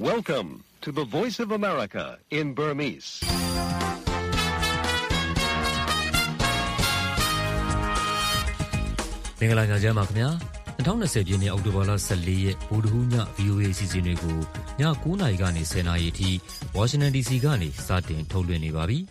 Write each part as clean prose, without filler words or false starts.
Welcome to the Voice of America in Burmese. မင်္ဂလာညချမ်းပါခင်ဗျာ2020ပြည့်နှစ်အောက်တိုဘာလ14ရက်ဗုဒ္ဓဟူးည VOA အစီအစဉ်တွေကိုည9:00 နာရီကနေ10:00 နာရီအထိ Washington DC ကနေစတင်ထုတ်လွှင့်နေပါပြီ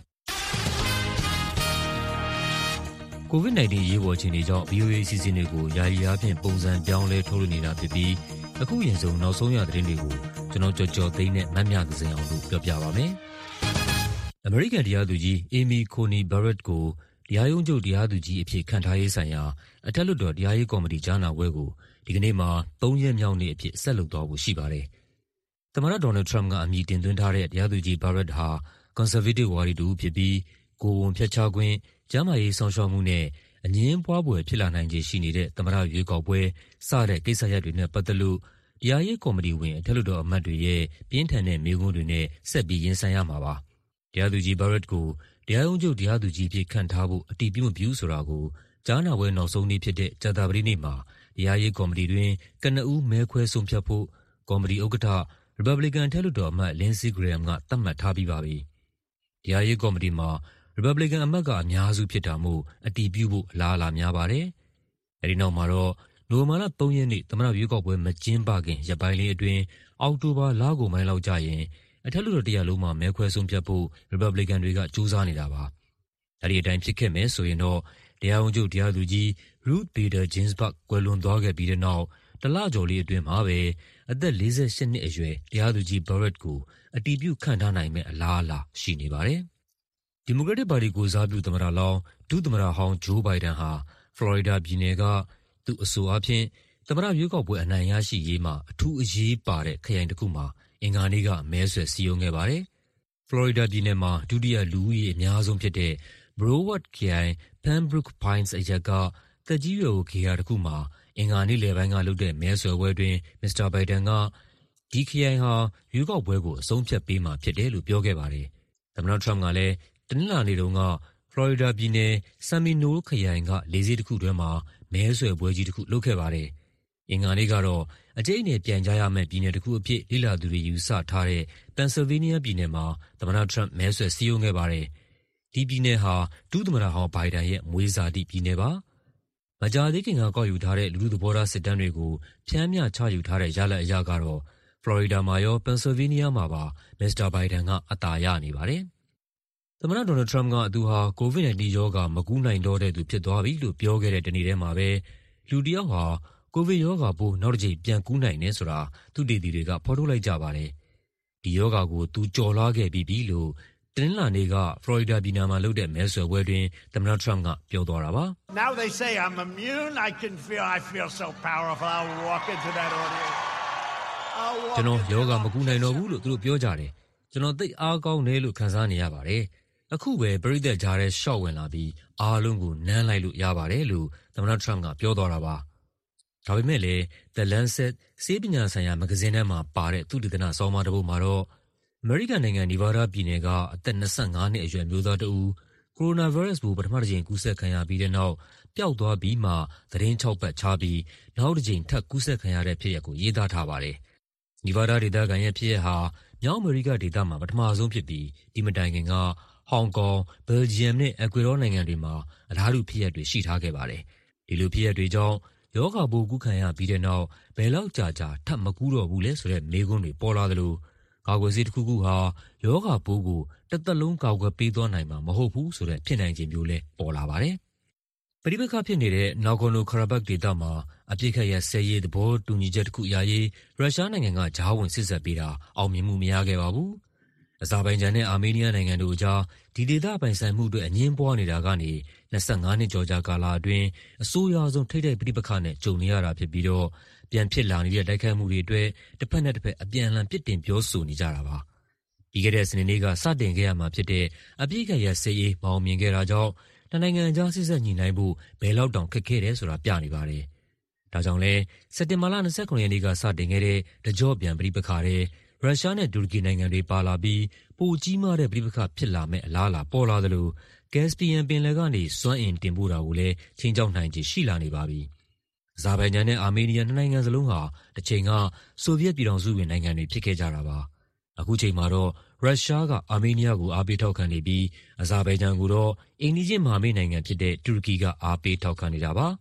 ။ COVID-19 ရေးပေါ်အခြေအနေကြောင့် VOA အစီအစဉ်တွေကိုယာယီအားဖြင့်ပုံစံပြောင်းလဲထုတ်လွှင့်နေတာဖြစ်ပြီးအခုရင်ဆုံးနောက်ဆုံးရသတင်းတွေကိုကျွန်တော်ကြော်သိန်းနဲ့မမြသစင်အောင်တို့ပြောပြပါမယ်။ American တရားသူကြီး Amy Coney Barrett ကိုတရားရုံးချုပ်တရားသူကြီးအဖြစ်ခန့်ထားရေးဆိုင်ရာအထက်လွှတ်တော်တရားရေးကော်မတီကြားနာပွဲကိုဒီကနေ့မှာ3 ရက်မြောက်နေ့အဖြစ်ဆက်လုပ်သွားဖို့ရှိပါတယ်။သမ္မတ Donald Trump ကအမည်တင်သွင်းထားတဲ့တရားသူကြီး Barrett ဟာ Conservative ဝါဒီတစ်ဦးဖြစ်ပြီးကိုယ်ဝန်ဖျက်ချခွင့်၊ကျန်းမာရေးစောင့်ရှောက်မှုနဲ့အငြင်းပွားဖွယ်ဖြစ်လာနိုင်ခြေရှိနေတဲ့သမ္မတရွေးကောက်ပွဲစတဲ့ကိစ္စရပ်တွေနဲ့ပတ်သက်လို့တရားရေးကော်မတီဝင်အထက်လွှတ်တော်အမတ်တွေရဲ့ပြင်းထန်တဲ့မေးခွန်းတွေနဲ့ဆက်ပြီးရင်ဆိုင်ရမှာပါ။တရားသူကြီး Barrett ကိုတရားရုံးချုပ်တရားသူကြီးအဖြစ်ခန့်ထားဖို့အတည်ပြုမပြုဆိုတာကိုကြားနာပွဲနောက်ဆုံးနေ့ဖြစ်တဲ့ကြာသပတေးနေ့မှာတရားရေးကော်မတီတွင်ကနဦးမဲခွဲဆုံးဖြတ်ဖို့ကော်မတီဥက္ကဋ္ဌ Republican အထက်လွှတ်တော်အမတ် Lindsey Graham ကသတ်မှတ်ထားပြီးပါပြီ။တရားရေးကော်မတီမှာ Republican အမတ်ကအများစုဖြစ်တာမို့အတည်ပြုဖို့အလားအလာများပါတယ်။အဲဒီနောက်မှာတော့နိုဝင်ဘာလ3 ရက်နေ့သမ္မတရွေးကောက်ပွဲမကျင်းပခင်ရက်ပိုင်းလေးအတွင်းအောက်တိုဘာလကုန်ပိုင်းလောက်ကျရင်အထက်လွှတ်တော်တစ်ရပ်လုံးမှာမဲခွဲဆုံးဖြတ်ဖို့ Republican တွေကကြိုးစားနေတာပါ။အဲဒီအတိုင်းဖြစ်ခဲ့မယ်ဆိုရင်တော့တရားရုံးချုပ်တရားသူကြီး Ruth Bader Ginsburg ကွယ်လွန်သွားခဲ့ပြီးတဲ့နောက်တလကျော်လေးအတွင်းမှာပဲအသက်48နှစ်အရွယ်တရားသူကြီး Barrett ကိုအတည်ပြုခန့်ထားနိုင်မယ့်အလားအလာရှိနေပါတယ်။ဒီမိုကရက်တစ်ပါတီကိုစားပြုသမ္မတလောင်းဒုသမ္မတဟောင်း Joe Biden ဟာဖလော်ရီဒါပြည်နယ်ကသူ့အဆိုအားဖြင့်သမ္မတရွေးကောက်ပွဲအနိုင်ရရှိရေးမှာအထူးအရေးပါတဲ့ခရိုင်တစ်ခုမှာအင်္ဂါနေ့ကမဲဆွယ်စည်းရုံးခဲ့ပါတယ်။ဖလော်ရီဒါပြည်နယ်မှာဒုတိယလူဦးရေအများဆုံးဖြစ်တဲ့ Broward ခရိုင် Pembroke Pines အရပ်ကသက်ကြီးရွယ်အိုဂေဟာတစ်ခုမှာအင်္ဂါနေ့လယ်ပိုင်းကလုပ်တဲ့မဲဆွယ်ပွဲတွင်မစ္စတာဘိုင်ဒန်ကဒီခရိုင်ဟာရွေးကောက်ပွဲကိုအဆုံးဖြတ်ပေးမှာဖြစ်တယ်လို့ပြောခဲ့ပါတယ်။သမ္မတ Trump ကလည်းတနင်္လာနေ့တုန်းကဖလော်ရီဒါပြည်နယ် Seminole ခရိုင်ကလေဆိပ်တစ်ခုတွင်းမှာမဲဆွယ်ပွဲကြီးတစ်ခုလုပ်ခဲ့ပါတယ်။အင်္ဂါနေ့ကတော့အကျိတ်အနယ်ပြန်ကြားရမယ့်ပြည်နယ်တစ်ခုအဖြစ်လေ့လာသူတွေယူဆထားတဲ့ Pennsylvania ပြည်နယ်မှာသမ္မတ Trump မဲဆွယ်စည်းရုံးခဲ့ပါတယ်။ဒီပြည်နယ်ဟာဒုသမ္မတဟောင်းဘိုင်ဒန်ရဲ့မွေးစာတိပြည်နယ်ပါ။မကြာသေးခင်ကကောက်ယူထားတဲ့လူထုသဘောထားစစ်တမ်းတွေကိုဖြန်းမျှချယူထားတဲ့ရလဒ်အရကတော့ဖလော်ရီဒါမှာရော Pennsylvania မှာပါမစ္စတာဘိုင်ဒန်ကအသာရနေပါတယ်။သမ္မတ Donald Trump ကသူဟာ COVID-19 ရောဂါမကူးနိုင်တော့တဲ့သူဖြစ်သွားပြီလို့ပြောခဲ့တဲ့တနေ့တည်းမှာပဲလူတစ်ယောက်ဟာကိုဗစ်ရောဂါပိုးနောက်တစ်ကြိမ်ပြန်ကူးနိုင်တယ်ဆိုတာသုတေသီတွေကဖော်ထုတ်လိုက်ကြပါတယ်။ဒီရောဂါကိုသူကျော်လွှားခဲ့ပြီးပြီလို့တနင်္လာနေ့ကဖလော်ရီဒါပြည်နယ်မှာလုပ်တဲ့မဲဆွယ်ပွဲတွင်သမ္မတ Trump ကပြောသွားတာပါ။ Now they say I'm immune. I feel so powerful. I'll walk into that audience. ကျွန်တော်ယောဂါမကူးနိုင်တော့ဘူးလို့သူတို့ပြောကြတယ်။ကျွန်တော်သိအားကောင်းတယ်လို့ခံစားနေရပါတယ်။အခုပဲပရိသတ်ကြားထဲရှော့ဝင်လာပြီးအားလုံးကိုနမ်းလိုက်လို့ရပါတယ်လို့သမ္မတ Trump ကပြောသွားတာပါ။ဒါပေမဲ့လည်း The Lancet ဆေးပညာဆိုင်ရာမဂ္ဂဇင်းထဲမှာပါတဲ့သုတေသနဆောင်းပါးတစ်ပုဒ်မှာတော့အမေရိကန်နိုင်ငံနီဗားဒါးပြည်နယ်ကအသက်25နှစ်အရွယ်မျိုးသားတဦးကိုရိုနာဗိုင်းရပ်စ်ပိုးပထမတစ်ကြိမ်ကူးစက်ခံရပြီးတဲ့နောက်ပျောက်သွားပြီးမှသတင်း6 ပတ်ခြားပြီးနောက်တစ်ကြိမ်ထပ်ကူးစက်ခံရတဲ့ဖြစ်ရပ်ကိုရေးသားထားပါတယ်။နီဗားဒါးဒေသခံရဲ့ဖြစ်ရပ်ဟာမြောက်အမေရိကဒေသမှာပထမဆုံးဖြစ်ပြီးဒီမတိုင်ခင်ကဟောင်ကောင်၊ဘယ်လ်ဂျီယမ်နဲ့အက်ကွေဒေါနိုင်ငံတွေမှာအလားတူဖြစ်ရပ်တွေရှိထားခဲ့ပါတယ်။ဒီလိုဖြစ်ရပ်တွေကြောင့်ရောဂါပိုးကူးခံရပြီးတဲ့နောက်ဘယ်လောက်ကြာထပ်မကူးတော့ဘူးလဲဆိုတဲ့မေးခွန်းတွေပေါ်လာသလိုကာကွယ်ဆေးတစ်ခုခုဟာရောဂါပိုးကိုတစ်သက်လုံးကာကွယ်ပေးသွားနိုင်မှာမဟုတ်ဘူးဆိုတဲ့ဖြစ်နိုင်ခြေမျိုးလည်းပေါ်လာပါတယ်။ပဋိပက္ခဖြစ်နေတဲ့ Nagorno-Karabakh ဒေသမှာအပစ်အခတ်ရပ်စဲရေးသဘောတူညီချက်တစ်ခုရရေးရုရှားနိုင်ငံကကြားဝင်စစ်ဆက်ပေးတာအောင်မြင်မှုမရခဲ့ပါဘူး။အဇာဘိုင်ဂျန်နဲ့အာမေးနီးယားနိုင်ငံတို့အကြားဒီဒေသပိုင်ဆိုင်မှုအတွက်အငြင်းပွားနေတာကနေ25နှစ်ကျော်ကြာကာလအတွင်းအဆိုးရွားဆုံးထိပ်တိုက်ပဋိပက္ခနဲ့ကြုံနေရတာဖြစ်ပြီးတော့ပြန်ဖြစ်လာနေတဲ့တိုက်ခိုက်မှုတွေအတွက်တစ်ဖက်နဲ့တစ်ဖက်အပြန်အလှန်ပြစ်တင်ပြောဆိုနေကြတာပါ။ပြီးခဲ့တဲ့စနေနေ့ကစတင်ခဲ့ရမှာဖြစ်တဲ့အပစ်အခတ်ရပ်စဲရေးမအောင်မြင်ခဲ့တာကြောင့်နိုင်ငံအကြားစစ်ဆက်ညှိနှိုင်းဖို့ဘယ်လောက်တောင်ခက်ခဲတယ်ဆိုတာပြနေပါတယ်။ဒါကြောင့်လဲစက်တင်ဘာလ29ရက်နေ့ကစတင်ခဲ့တဲ့တကြော့ပြန်ပဋိပက္ခတွေရုရှားနဲ့တူရကီနိုင်ငံတွေပါလာပြီးပိုကြီးမားတဲ့ပဋိပက္ခဖြစ်လာမဲ့အလားအလာပေါ်လာသလိုကက်စပီယန်ပင်လယ်ကနေစွမ်းအင်တင်ပို့တာကိုလည်းချိန်ချောက်နိုင်ခြေရှိလာနေပါပြီ။ဇာဘိုင်ဂျန်နဲ့အာမေးနီးယားနှစ်နိုင်ငံစလုံးဟာတစ်ချိန်ကဆိုဗီယက်ပြည်ထောင်စုဝင်နိုင်ငံတွေဖြစ်ခဲ့ကြတာပါ။အခုချိန်မှာတော့ရုရှားကအာမေးနီးယားကိုအားပေးထောက်ခံနေပြီးအဇာဘိုင်ဂျန်ကိုတော့အိမ်နီးချင်းမဟာမိတ်နိုင်ငံဖြစ်တဲ့တူရကီကအားပေးထောက်ခံနေတာပါ။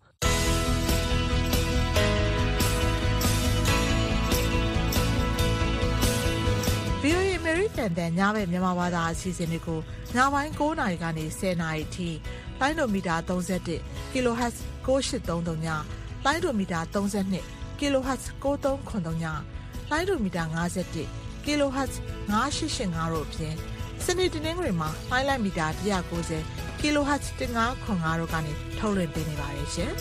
VOA အမေရိကန်တန်ညဘက်မြန်မာဘာသာအစီအစဉ်တွေကိုညပိုင်း9:00 နာရီကနေ10:00 နာရီအထိလိုင်းဒိုမီတာ31 kHz 9833ညလိုင်းဒိုမီတာ32 kHz 9393ညလိုင်းဒိုမီတာ51 kHz 9885တို့အပြင်စနေတနင်္ဂနွေမှာလိုင်းလိုက်မီတာ190 kHz 1505တို့ကနေထုတ်လွှင့်ပေးနေပါတယ်ရှင်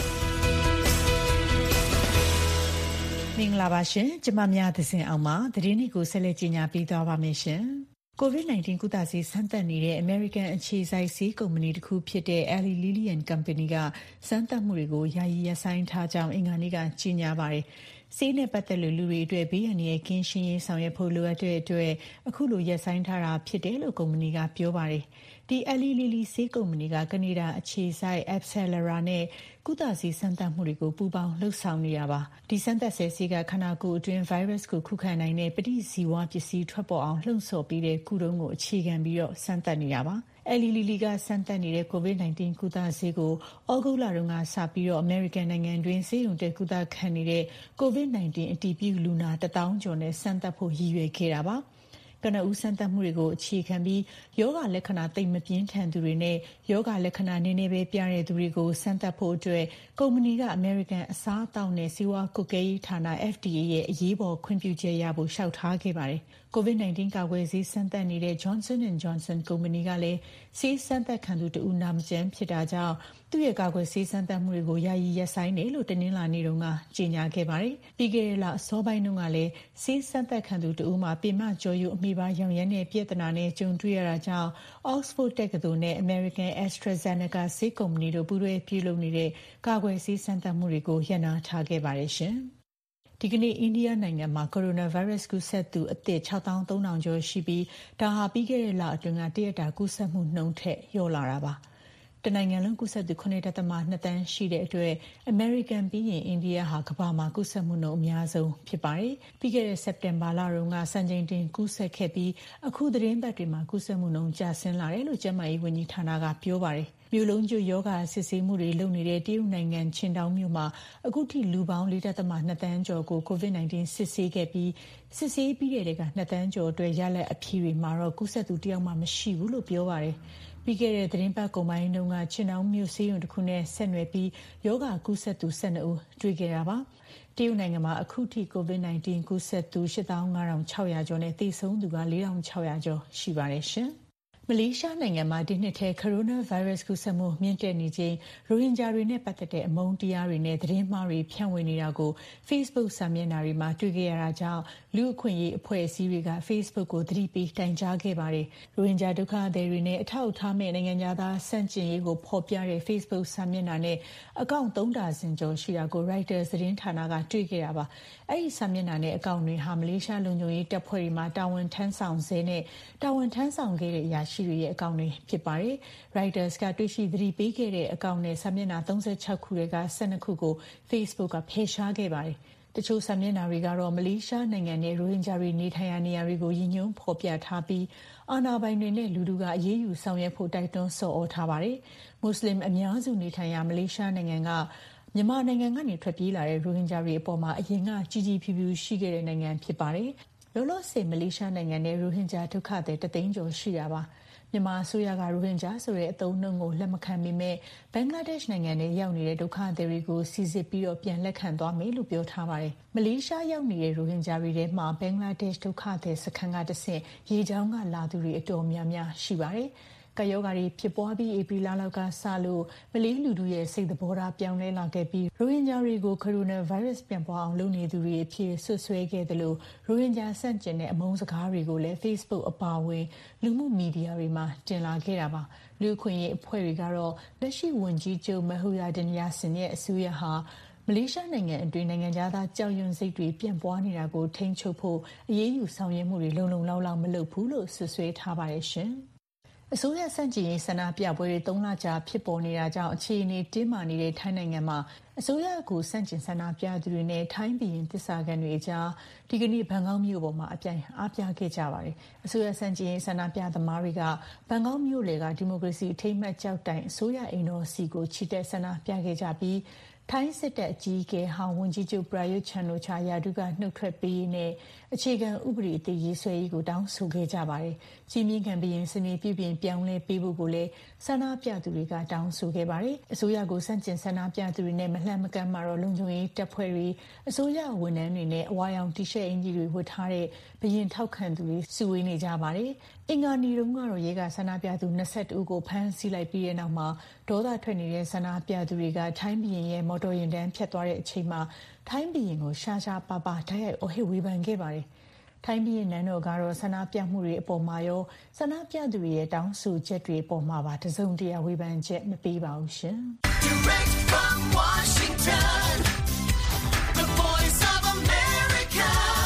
မင်္ဂလာပါရှင်ကျမများသဇင်အောင်ပါသတင်းတွေကိုဆက်လက်ကြီးညာပေးသွားပါမယ်ရှင်COVID-19 ကုသဆေးစမ်းသပ်နေတဲ့ American အခြေစိုက်ဆေးကုမ္ပဏီတစ်ခုဖြစ်တဲ့ Eli Lilly and Company ကစမ်းသပ်မှုတွေကိုယာယီရပ်ဆိုင်းထားကြောင်းအင်္ဂါနေ့ကကြေညာပါတယ်ဆေးနဲ့ပတ်သက်လို့လူတွေအတွက်ဘေးအန္တရာယ်ကင်းရှင်းရေးဆောင်ရွက်ဖို့လိုအပ်တဲ့အတွက်အခုလိုရပ်ဆိုင်းထားတာဖြစ်တယ်လို့ကုမ္ပဏီကပြောပါတယ်ဒီ Eli Lilly ဆေးကုမ္ပဏီကကနေဒါအခြေစိုက် Abcellera နဲ့ကုသဆေးစမ်းသပ်မှုတွေကိုပူးပေါင်းလှုပ်ဆောင်နေတာပါဒီစမ်းသပ်ဆေးကခန္ဓာကိုယ်အတွင်း virus ကိုခုခံနိုင်တဲ့ပဋိဇီဝပစ္စည်းထွက်ပေါ်အောင်လှုံ့ဆော်ပေးတဲ့ကုထုံးကိုအခြေခံပြီးတော့စမ်းသပ်နေတာပါEli Lilly ကစမ်းသပ်နေတဲ့ COVID-19 ကုသဆေးကိုဩဂုတ်လတုန်းကစပြီးတော့ American နိုင်ငံတွင်းဆေးရုံတက်ကုသခံနေတဲ့ COVID-19 အတည်ပြုလူနာ1000ကျော်နဲ့စမ်းသပ်ဖို့ရည်ရွယ်ခဲ့တာပါကနဦးစမ်းသပ်မှုတွေကိုအခြေခံပြီးယောဂလက္ခဏာသိပ်မပြင်းထန်သူတွေနဲ့ယောဂလက္ခဏာနည်းနည်းပဲပြတဲ့သူတွေကိုစမ်းသပ်ဖို့အတွက်ကုမ္ပဏီက American အစားအသောက်နဲ့ဆေးဝါးကွပ်ကဲရေးဌာန FDA ရဲ့အရေးပေါ်ခွင့်ပြုချက်ရဖို့လျှောက်ထားခဲ့ပါတယ်။ COVID-19 ကာကွယ်ဆေးစမ်းသပ်နေတဲ့ Johnson & Johnson ကုမ္ပဏီကလည်းဆေးစမ်းသပ်ခံသူတဦးနာမကျန်းဖြစ်တာကြောင့်သူ့ရဲ့ကာကွယ်ဆေးစမ်းသပ်မှုတွေကိုယာယီရပ်ဆိုင်းတယ်လို့တနင်္လာနေ့တုန်းကကြေညာခဲ့ပါတယ်။ပြီးခဲ့တဲ့လအစောပိုင်းတုန်းကလည်းဆေးစမ်းသပ်ခံသူတဦးမှာပင်မကျော်ယိုအမေပါရောင်ရမ်းတဲ့ပြဿနာနဲ့ကြုံတွေ့ရတာကြောင့် Oxford တက္ကသိုလ်နဲ့ American AstraZeneca ဆေးကုမ္ပဏီတို့ပူးတွဲပြုလုပ်နေတဲ့ကာကွယ်ဆေးစမ်းသပ်မှုတွေကိုရပ်နားထားခဲ့ပါတယ်ရှင်။ဒီကနေ့အိန္ဒိယနိုင်ငံမှာကိုရိုနာဗိုင်းရပ်စ်ကူးစက်သူအသစ် 6300 ကျော်ရှိပြီးဒါဟာပြီးခဲ့တဲ့လအတွင်းကတရက်တာကူးစက်မှုနှုန်းထက်လျော့လာတာပါတနိုင်ငံလုံးကူးစက်သူ 9.2 သန်းရှိတဲ့အတွက် American ပြီးရင်အိန္ဒိယဟာကမ္ဘာမှာကူးစက်မှုနှုန်းအများဆုံးဖြစ်ပါတယ်။ပြီးခဲ့တဲ့စက်တင်ဘာလတုန်းကစံချိန်တင်ကူးစက်ခဲ့ပြီးအခုသတင်းပတ်တွေမှာကူးစက်မှုနှုန်းကျဆင်းလာတယ်လို့ကျန်းမာရေးဝန်ကြီးဌာနကပြောပါတယ်။မြို့လုံးကျွတ်ယောဂစစ်ဆေးမှုတွေလုပ်နေတဲ့တရုတ်နိုင်ငံချင်းတောင်မြို့မှာအခုထိလူပေါင်း 4.2 သန်းကျော်ကို COVID-19 စစ်ဆေးခဲ့ပြီးစစ်ဆေးပြီးတဲ့က2 သန်းကျော်အတွက်ရလဒ်အဖြေတွေမှာတော့ကူးစက်သူတယောက်မှမရှိဘူးလို့ပြောပါတယ်။ပြီးခဲ့တဲ့သတင်းပတ်ကုန်ပိုင်းတုန်းကချင်းတောင်မြို့ဆေးရုံတစ်ခုနဲ့ဆက်နွယ်ပြီးယောဂကူးစက်သူ12ဦးတွေ့ခဲ့တာပါတရုတ်နိုင်ငံမှာအခုထိ COVID-19 ကူးစက်သူ 85,600 ကျော်နဲ့သေဆုံးသူက 4,600 ကျော်ရှိပါတယ်ရှင်မလေးရှားနိုင်ငံမှာဒီနှစ်ထဲကိုရိုနာဗိုင်းရပ်စ်ကူးစက်မှုမြင့်တက်နေချိန်ရိုဟင်ဂျာတွေနဲ့ပတ်သက်တဲ့အမုန်းတရားတွေနဲ့သတင်းမှားတွေဖြန့်ဝေနေတာကို Facebook စာမျက်နှာတွေမှာတွေ့ခဲ့ရတာကြောင့်လူ့အခွင့်အရေးအဖွဲ့အစည်းတွေက Facebook ကိုသတိပေးတိုင်ကြားခဲ့ပါတယ်။ရိုဟင်ဂျာဒုက္ခသည်တွေနဲ့အထောက်အထားမဲ့နိုင်ငံသားဆန့်ကျင်ရေးကိုဖော်ပြတဲ့ Facebook စာမျက်နှာနဲ့အကောင့်3ဒါဇင်ကျော်ရှိတာကို Reuters သတင်းဌာနကတွေ့ခဲ့တာပါ။အဲဒီစာမျက်နှာနဲ့အကောင့်တွေဟာမလေးရှားလုံခြုံရေးတပ်ဖွဲ့တွေမှာတာဝန်ထမ်းဆောင်ဆဲနဲ့တာဝန်ထမ်းဆောင်ခဲ့တဲ့အရာရှိတွေရဲ့အကောင့်တွေဖြစ်ပါတယ်။ Reuters ကတွေ့ရှိသတိပေးခဲ့တဲ့အကောင့်နဲ့စာမျက်နှာ36ခုတွေက12ခုကို Facebook ကဖယ်ရှားခဲ့ပါတယ်။တချို့စာမျက်နှာတွေကတော့မလေးရှားနိုင်ငံနဲ့ရိုဟင်ဂျာတွေနေထိုင်ရာနေရာတွေကိုရည်ညွှန်းဖော်ပြထားပြီးအာဏာပိုင်တွေနဲ့လူထုကအရေးယူဆောင်ရွက်ဖို့တိုက်တွန်းဆော်ဩထားပါတယ်။မွတ်စလင်အများစုနေထိုင်ရာမလေးရှားနိုင်ငံကမြန်မာနိုင်ငံကနေထွက်ပြေးလာတဲ့ရိုဟင်ဂျာတွေအပေါ်မှာအရင်ကကြီးကြီးဖြူဖြူရှိခဲ့တဲ့နိုင်ငံဖြစ်ပါတယ်။လောလောဆယ်မလေးရှားနိုင်ငံနဲ့ရိုဟင်ဂျာဒုက္ခသည်3သိန်းကျော်ရှိတာပါ။မြန်မာအစိုးရကရိုဟင်ဂျာဆိုတဲ့အသုံးအနှုန်းကိုလက်မခံပေမဲ့ဘင်္ဂလားဒေ့ရှ်နိုင်ငံနဲ့ရောက်နေတဲ့ဒုက္ခသည်တွေကိုစီစစ်ပြီးတော့ပြန်လက်ခံသွားမယ်လို့ပြောထားပါတယ်။မလေးရှားရောက်နေတဲ့ရိုဟင်ဂျာတွေထဲမှာဘင်္ဂလားဒေ့ရှ်ဒုက္ခသည်စခန်းကတဆင့်ရေကြောင်းကလာသူတွေအတော်များများရှိပါတယ်။ကယောဂါတွေဖြစ်ပွားပြီးဧပြီလလောက်ကစလို့မလေးလူထုရဲ့စိတ်သဘောထားပြောင်းလဲလာခဲ့ပြီးရိုဟင်ဂျာတွေကိုကိုရိုနာဗိုင်းရပ်စ်ပြန်ပွားအောင်လုပ်နေသူတွေအဖြစ်ဆွဆွဲခဲ့တယ်လို့ရိုဟင်ဂျာဆန့်ကျင်တဲ့အမုန်းစကားတွေကိုလည်း Facebook အပါအဝင်လူမှုမီဒီယာတွေမှာတင်လာခဲ့တာပါလူ့အခွင့်အရေးအဖွဲ့တွေကတော့လက်ရှိဝန်ကြီးချုပ်မဟူယာဒင်ယာဆင်ရဲ့အစိုးရဟာမလေးရှားနိုင်ငံအတွင်းနိုင်ငံသားကြောက်ရွံ့စိတ်တွေပြန့်ပွားနေတာကိုထိန်းချုပ်ဖို့အရေးယူဆောင်ရွက်မှုတွေလုံလုံလောက်လောက်မလုပ်ဘူးလို့ဆွဆွဲထားပါတယ်ရှင်။အစိုးရဆန့်ကျင်ရေးဆန္ဒပြပွဲတွေ3လကြာဖြစ်ပေါ်နေတာကြောင့်အခြေအနေတင်းမာနေတဲ့ထိုင်းနိုင်ငံမှာအစိုးရကိုဆန့်ကျင်ဆန္ဒပြသူတွေနဲ့ထိုင်းပြည်ရင်တစ္ဆာခံတွေအကြားဒီကနေ့ဘန်ကောက်မြို့ပေါ်မှာအပြိုင်အားပြခဲ့ကြပါတယ်။အစိုးရဆန့်ကျင်ရေးဆန္ဒပြသမားတွေကဘန်ကောက်မြို့လေကဒီမိုကရေစီအထိမ်းအမှတ်ကျောက်တိုင်အစိုးရအိမ်တော်စီကိုချီတက်ဆန္ဒပြခဲ့ကြပြီးထိုင်းစစ်တပ်အကြီးအကဲဟောင်းဝန်ကြီးချုပ်ပရာယွတ်ချန်အိုချာယာဒူကနှုတ်ထွက်ပေးရေးနဲ့အခြေခံဥပဒေအသစ်ရေးဆွဲရေးကိုတောင်းဆိုခဲ့ကြပါတယ်။ကြီးမြင့်ခံဘရင်စနေပြုပြင်ပြောင်းလဲပေးဖို့ကိုလည်းဆန္ဒပြသူတွေကတောင်းဆိုခဲ့ပါတယ်။အစိုးရကိုစန့်ကျင်ဆန္ဒပြသူတွေနဲ့မလှမ်းမကမ်းမှာတော့လုံခြုံရေးတပ်ဖွဲ့တွေအစိုးရဝန်ထမ်းတွေနဲ့အဝါရောင်တီရှပ်အင်ဂျီတွေဝတ်ထားတဲ့ဘရင်ထောက်ခံသူတွေစုဝေးနေကြပါတယ်။အင်္ဂါနေ့တုန်းကတော့ရဲကဆန္ဒပြသူ22ဦးကိုဖမ်းဆီးလိုက်ပြီးတဲ့နောက်မှာဒေါသထွက်နေတဲ့ဆန္ဒပြသူတွေကထိုင်းဘရင်ရဲ့မော်တော်ယာဉ်တန်းဖြတ်သွားတဲ့အချိန်မှာထိုင်းဘရင်ကိုရှားရှားပါပါဓာတ်ရိုက်အော်ဟစ်ဝေဖန်ခဲ့ပါတယ်။ထိုင်းဘရင်နန်းတော်ကတော့ဆန္ဒပြမှုတွေအပေါ်မှာရောဆန္ဒပြသူတွေရဲ့တောင်းဆိုချက်တွေအပေါ်မှာပါတစုံတရာဝေဖန်ချက်မပေးပါဘူးရှင်။ Direct from Washington, the voice of America,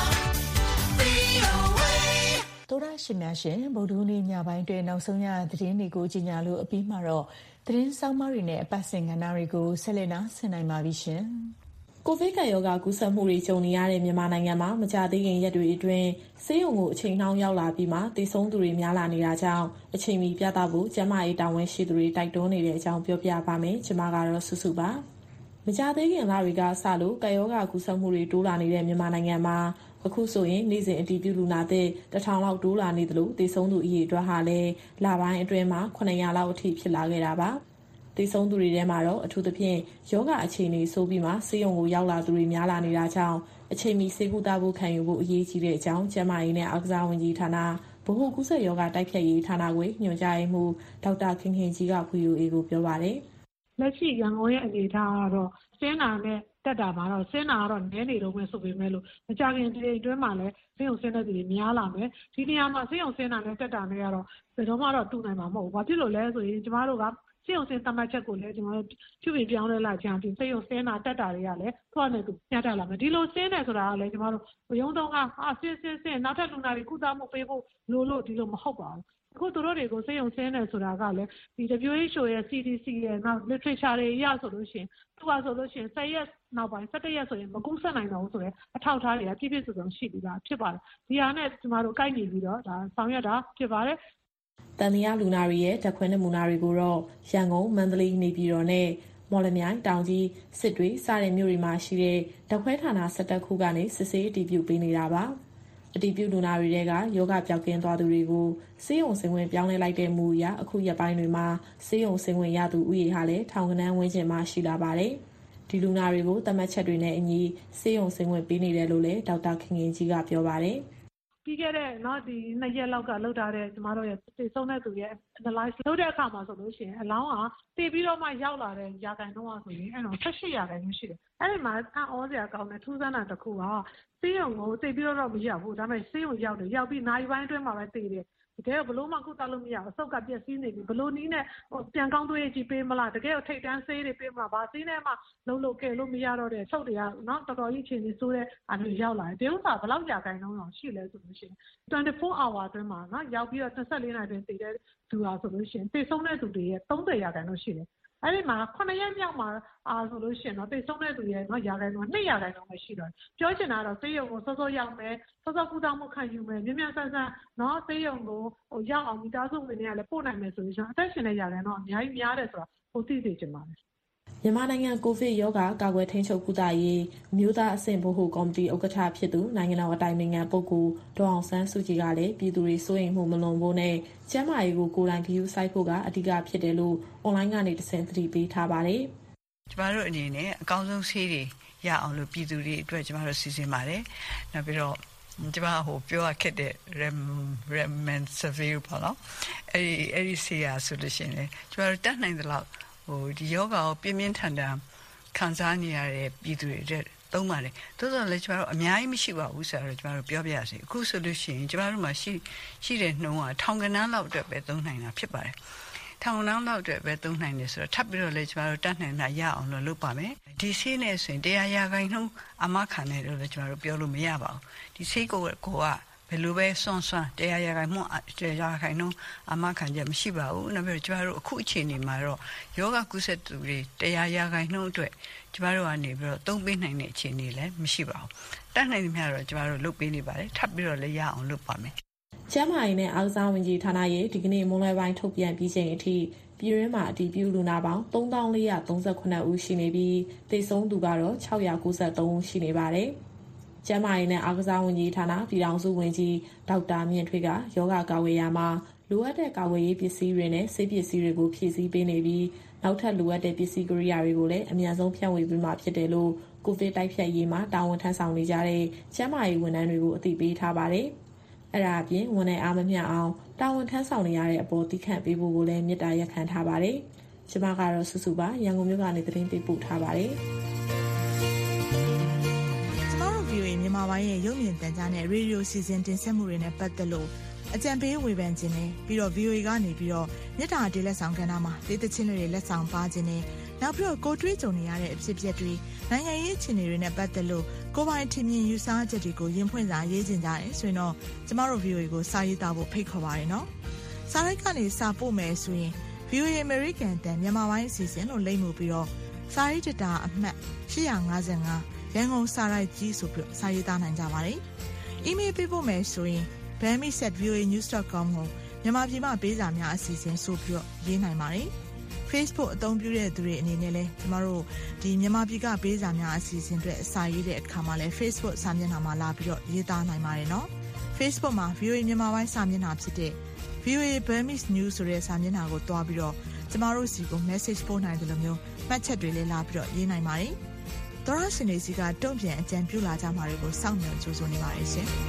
VOA တော်ရရှိမြရှင်ဗုဒ္ဓဟူးနေ့ညပိုင်းတွင်နောက်ဆုံးရသတင်းတွေကိုကြီးညာလို့အပြီးမှာတော့သတင်းဆောင်မတွေနဲ့အပတ်စဉ်ကဏ္ဍတွေကိုဆက်လက်နားဆင်နိုင်ပါပြီရှင်။ကိုဗစ်ကပ်ရောဂါကူးစက်မှုတွေကြုံနေရတဲ့မြန်မာနိုင်ငံမှာမကြာသေးခင်ရက်တွေအတွင်းဆေးရုံကိုအချိန်နှောင်းရောက်လာပြီးမှသေဆုံးသူတွေများလာနေတာကြောင့်အချိန်မီပြသဖို့ကျန်းမာရေးတာဝန်ရှိသူတွေတိုက်တွန်းနေတဲ့အကြောင်းပြောပြပါမယ်။ကျွန်မကတော့စုစုပါ။မကြာသေးခင်လတွေကစလို့ကပ်ရောဂါကူးစက်မှုတွေတိုးလာနေတဲ့မြန်မာနိုင်ငံမှာအခုဆိုရင်နေ့စဉ်အတည်ပြုလူနာသစ်1000လောက်တိုးလာနေသလိုသေဆုံးသူအရေအတွက်ဟာလည်းလပိုင်းအတွင်းမှာ900လောက်အထိဖြစ်လာခဲ့တာပါ။သေဆုံးသူတွေထဲမှာတော့အထူးသဖြင့်ယောဂအခြေအနေဆိုးပြီးမှဆေးရုံကိုရောက်လာသူတွေများလာနေတာကြောင့်အချိန်မီဆေးကုသဖို့ခံယူဖို့အရေးကြီးတဲ့အကြောင်းကျန်းမာရေးနဲ့အားကစားဝန်ကြီးဌာနဗဟိုကူးစက်ရောဂါတိုက်ဖျက်ရေးဌာနခွဲညွှန်ကြားရေးမှူးဒေါက်တာခင်ခင်ကြီးက VOA ကိုပြောပါတယ်။လက်ရှိရန်ကုန်ရဲ့အနေအထားကတော့စင်းနာနဲ့တက်တာမှာတော့စင်းနာကတော့နည်းနေတော့မယ်ဆိုပေမဲ့လို့မကြခင်ဒီအတွင်းမှာလည်းဆေးရုံဆင်းတဲ့သူတွေများလာမယ်။ဒီနေရာမှာဆေးရုံဆင်းတာနဲ့တက်တာနဲ့ကတော့ဘယ်တော့မှတော့တူနိုင်မှာမဟုတ်ဘူး။ဘာဖြစ်လို့လဲဆိုရင်ကျမတို့ကဆေးရုံဆင်းသတ်မှတ်ချက်ကိုလည်းကျွန်တော်တို့ပြုပြင်ပြောင်းလဲလာကြအောင်ဒီဆေးရုံဆင်းတာတက်တာတွေကလည်းထွားနေသူညှတာလာမယ်ဒီလိုဆင်းတယ်ဆိုတာကလည်းကျွန်တော်တို့ရုံးတုံးကဆင်းနောက်ထပ်လူနာတွေကုသမှုပေးဖို့လို့ဒီလိုမဟုတ်ပါဘူးအခုသူတို့တွေကိုဆေးရုံဆင်းတယ်ဆိုတာကလည်းဒီ WHO ရဲ့ CDC ရဲ့နောက် literature တွေအရဆိုလို့ရှိရင်သူကဆိုလို့ရှိရင်10ရက်နောက်ပိုင်း17ရက်ဆိုရင်မကူးစက်နိုင်တော့ဘူးဆိုတော့အထောက်ထားတွေကပြည့်ပြည့်စုံစုံရှိပြီးသားဖြစ်ပါတယ်ဒီဟာနဲ့ကျွန်တော်တို့ကိုက်ညီပြီးတော့ဒါဆောင်ရွက်တာဖြစ်ပါတယ်တန်တရားလူနာတွေရဲ့ဓာတ်ခွဲနမူနာတွေကိုတော့ရန်ကုန်မန္တလေးနေပြည်တော်နဲ့မော်လမြိုင်တောင်ကြီးစစ်တွေစတဲ့မြို့တွေမှာရှိတဲ့ဓာတ်ခွဲဌာန17ခုကနေစစ်ဆေးအတည်ပြုပေးနေတာပါအတည်ပြုလူနာတွေကယောဂပြောက်ကင်းသွားသူတွေကိုဆေးရုံဆင်းဝင်ပြောင်းလဲလိုက်တဲ့မူအရအခုရက်ပိုင်းတွေမှာဆေးရုံဆင်းဝင်ရသူဥယေဟာလည်းထောင်ကနန်းဝန်းကျင်မှာရှိလာပါတယ်ဒီလူနာတွေကိုသတ်မှတ်ချက်တွေနဲ့အညီဆေးရုံဆင်းဝင်ပေးနေတယ်လို့လည်းဒေါက်တာခင်ခင်ကြီးကပြောပါတယ်ပြီးခဲ့တဲ့ဒီ2ရက်လောက်ကလောက်ထားတဲ့ကျမတို့ရဲ့သေဆုံးတဲ့သူရဲ့ analyze လုပ်တဲ့အခါမှာဆိုလို့ရှိရင်အလောင်းကတည်ပြီးတော့မှရောက်လာတဲ့ရာခိုင်နှုန်းကဆိုရင်အဲ့တော့18ရာခိုင်နှုန်းရှိတယ်အဲ့ဒီမှာအံ့ဩစရာကောင်းတဲ့ထူးဆန်းတာတစ်ခုကဆေးရုံကိုတည်ပြီးတော့မရောက်ဘူးဒါပေမဲ့ဆေးရုံရောက်တယ်ရောက်ပြီးနိုင်ပိုင်းအတွင်းမှာပဲတည်တယ်တကယ်ဘလို့မှကုသလို့မရဘူးအဆုတ်ကပြည့်စည်နေပြီဘလို့နီးနဲ့ပြန်ကောင်းသွေးကြီးပေးမလားတကယ်ထိတ်တန်းဆေးတွေပေးမလားဘာဆေးနဲ့မှလုံးကဲလို့မရတော့တဲ့ဆုတ်တွေကတော်တော်ကြီးချိန်ကြီးဆိုးတဲ့အားမျိုးရောက်လာတယ်ဒီဥစ္စာဘလောက်ကြာခိုင်နှုန်းတော့ရှိလဲဆိုလို့ရှိရင်24 hour အတွင်းမှာရောက်ပြီးတော့24နာရီအတွင်းတည်တဲ့သူဟာဆိုလို့ရှိရင်တည်ဆုံးတဲ့သူတွေရဲ့30ရာခိုင်နှုန်းရှိတယ်အဲ့ဒီမှာ9ရက်မြောက်မှာဆိုလို့ရှိရင်တော့တိတ်ဆုံးတဲ့သူရဲ့ရာခိုင်နှုန်း2ရာခိုင်နှုန်းပဲရှိတော့ပြောချင်တာတော့ဆေးရုံကိုစောစောရောက်မယ်စောစောကုသမှုခံယူမယ်မြန်ဆန်ဆေးရုံကိုရောက်အောင်မိသားစုဝင်တွေကလည်းပို့နိုင်မယ်ဆိုရင်အသက်ရှင်တဲ့ရာခိုင်နှုန်းအများကြီးများတယ်ဆိုတာသိသိချင်ပါတယ်မြန်မာနိုင်ငံကိုဗစ်ရောဂါကာကွယ်ထိန်းချုပ်ကုသရေးမြို့သားအဆင့်ဗဟိုကော်မတီဥက္ကဋ္ဌဖြစ်သူနိုင်ငံတော်အတိုင်ပင်ခံပုဂ္ဂိုလ်ဒေါ်အောင်ဆန်းစုကြည်ကလည်းပြည်သူတွေစိုးရိမ်မှုမလွန်ဖို့နဲ့ကျန်းမာရေးကိုကိုယ်တိုင်ဂရုစိုက်ဖို့ကအဓိကဖြစ်တယ်လို့အွန်လိုင်းကနေတဆင့်သတိပေးထားပါတယ်။ကျမတို့အနေနဲ့အကောင်းဆုံးဆေးတွေရအောင်လို့ပြည်သူတွေအတွက်ကျမတို့စီစဉ်ပါတယ်။နောက်ပြီးတော့ကျမပြောရခက်တဲ့ remdesivir ပေါ့နော်။အဲ့ဒီဆေးရဆိုလို့ရှိရင်လေကျမတို့တတ်နိုင်သလောက်ဒီယောဂါကိုပြင်းပြင်းထန်ထန်ခံစားနေရတဲ့ပြည်သူတွေအတွက်သုံးပါတယ်။သို့တော်လည်းကျမတို့အများကြီးမရှိပါဘူးဆိုတော့ကျမတို့ပြောပြရစီ။အခုဆိုလို့ရှိရင်ကျမတို့မှာရှိတဲ့နှုန်းကထောင်ကနန်းလောက်အတွက်ပဲသုံးနိုင်တာဖြစ်ပါတယ်။ထောင်ကနန်းလောက်အတွက်ပဲသုံးနိုင်တယ်ဆိုတော့ထပ်ပြီးတော့လည်းကျမတို့တတ်နိုင်တာရအောင်လို့လုပ်ပါမယ်။ဒီဆေးနဲ့ဆိုရင်100ရာခိုင်နှုန်းအမခံတယ်လို့လည်းကျမတို့ပြောလို့မရပါဘူး။ဒီဆေးကိုဘယ်လိုပဲစွန့်တရားရခိုင်မှုတရားခိုင်နှုန်းအမှခံချက်မရှိပါဘူးနောက်ပြီးကျမတို့အခုအချိန်မှာတော့ယောဂကုသသူတွေတရားရခိုင်နှုန်းအတွက်ကျမတို့ကနေပြီးတော့သုံးပေးနိုင်တဲ့အခြေအနေလည်းမရှိပါဘူးတတ်နိုင်သမျှတော့ကျမတို့လုပ်ပေးနေပါတယ်ထပ်ပြီးတော့လည်းရအောင်လုပ်ပါမယ်ကျန်းမာရေးနဲ့အားကစားဝန်ကြီးဌာနရဲ့ဒီကနေ့မွန်းလွဲပိုင်းထုတ်ပြန်ပြီးချိန်အထိပြည်တွင်းမှာအတည်ပြုလူနာပေါင်း3439ဦးရှိနေပြီးသေဆုံးသူကတော့693ဦးရှိနေပါတယ်ကျန်းမာရေးနဲ့အားကစားဝန်ကြီးဌာနပြည်ထောင်စုဝန်ကြီးဒေါက်တာမြင့်ထွေးကယောဂကာဝေးရာမှာလိုအပ်တဲ့ကာဝေးရေးပစ္စည်းတွေနဲ့ဆေးပစ္စည်းတွေကိုဖြည့်ဆည်းပေးနေပြီးနောက်ထပ်လိုအပ်တဲ့ပစ္စည်းကိရိယာတွေကိုလည်းအမြန်ဆုံးဖြန့်ဝေပေးမှာဖြစ်တယ်လို့ကိုဗစ်တိုက်ဖျက်ရေးမှာတာဝန်ထမ်းဆောင်နေကြတဲ့ကျန်းမာရေးဝန်ထမ်းတွေကိုအသိပေးထားပါတယ်။အဲ့ဒါအပြင်ဝန်ထမ်းအားမမျှအောင်တာဝန်ထမ်းဆောင်နေရတဲ့အပေါ်သိခန့်ပေးဖို့ကိုလည်းမေတ္တာရပ်ခံထားပါတယ်။ကျမကတော့စုစုပါရန်ကုန်မြို့ကနေသတင်းပေးပို့ထားပါတယ်။မြန်မာပိုင်းရဲ့ရုပ်မြင်သံကြားနဲ့ရေဒီယိုစီစဉ်တင်ဆက်မှုတွေနဲ့ပတ်သက်လို့အကြံပေးဝေဖန်ခြင်းနဲ့ပြီးတော့ VOA ကနေပြီးတော့မြေတားတေးလက်ဆောင်ကဏ္ဍမှာဒေသချင်းတွေလက်ဆောင်ပါခြင်းနဲ့နောက်ပြီးတော့ကိုတွေးကြုံနေရတဲ့အဖြစ်အပျက်တွေနိုင်ငံရေးအခြေအနေတွေနဲ့ပတ်သက်လို့ကိုပိုင်ထင်မြင်ယူဆချက်တွေကိုရင်ဖွင့်စာရေးခြင်းကြတယ်ဆိုရင်တော့ကျမတို့ VOA ကိုစာရေးသားဖို့ဖိတ်ခေါ်ပါရနော်။စာရိုက်ကနေစာပို့မယ်ဆိုရင် VOA American တန်မြန်မာပိုင်းအစီအစဉ်လို့လိမ့်မှုပြီးတော့စာရေးတတာအမှတ်855ရန်ကုန်စာရိုက်ကြီးဆိုပြီးစာရေးသားနိုင်ကြပါတယ်။ email ပေးဖို့မယ်ဆိုရင် bami@voanews.com ကိုမြန်မာပြည်မှာပေးစာများအစီအစဉ်ဆိုပြီးရေးနိုင်ပါတယ်။ Facebook အသုံးပြုတဲ့သူတွေအနေနဲ့လည်းကျမတို့ဒီမြန်မာပြည်ကပေးစာများအစီအစဉ်တွေအစာရေးတဲ့အခါမှာလည်း Facebook စာမျက်နှာမှာလာပြီးတော့ရေးသားနိုင်ပါတယ်နော်။ Facebook မှာ VOA မြန်မာပိုင်းစာမျက်နှာဖြစ်တဲ့ VOA Burmese News ဆိုတဲ့စာမျက်နှာကိုတွားပြီးတော့ကျမတို့စီကို message ပို့နိုင်တယ်လို့မျိုးမှတ်ချက်တွေလည်းလာပြီးတော့ရေးနိုင်ပါတယ်။သောရရှင်တွေစီကတုံ့ပြန်အကြံပြုလာကြမှာတွေကိုစောင့်မျှော်ကြိုးစားနေပါတယ်ရှင်။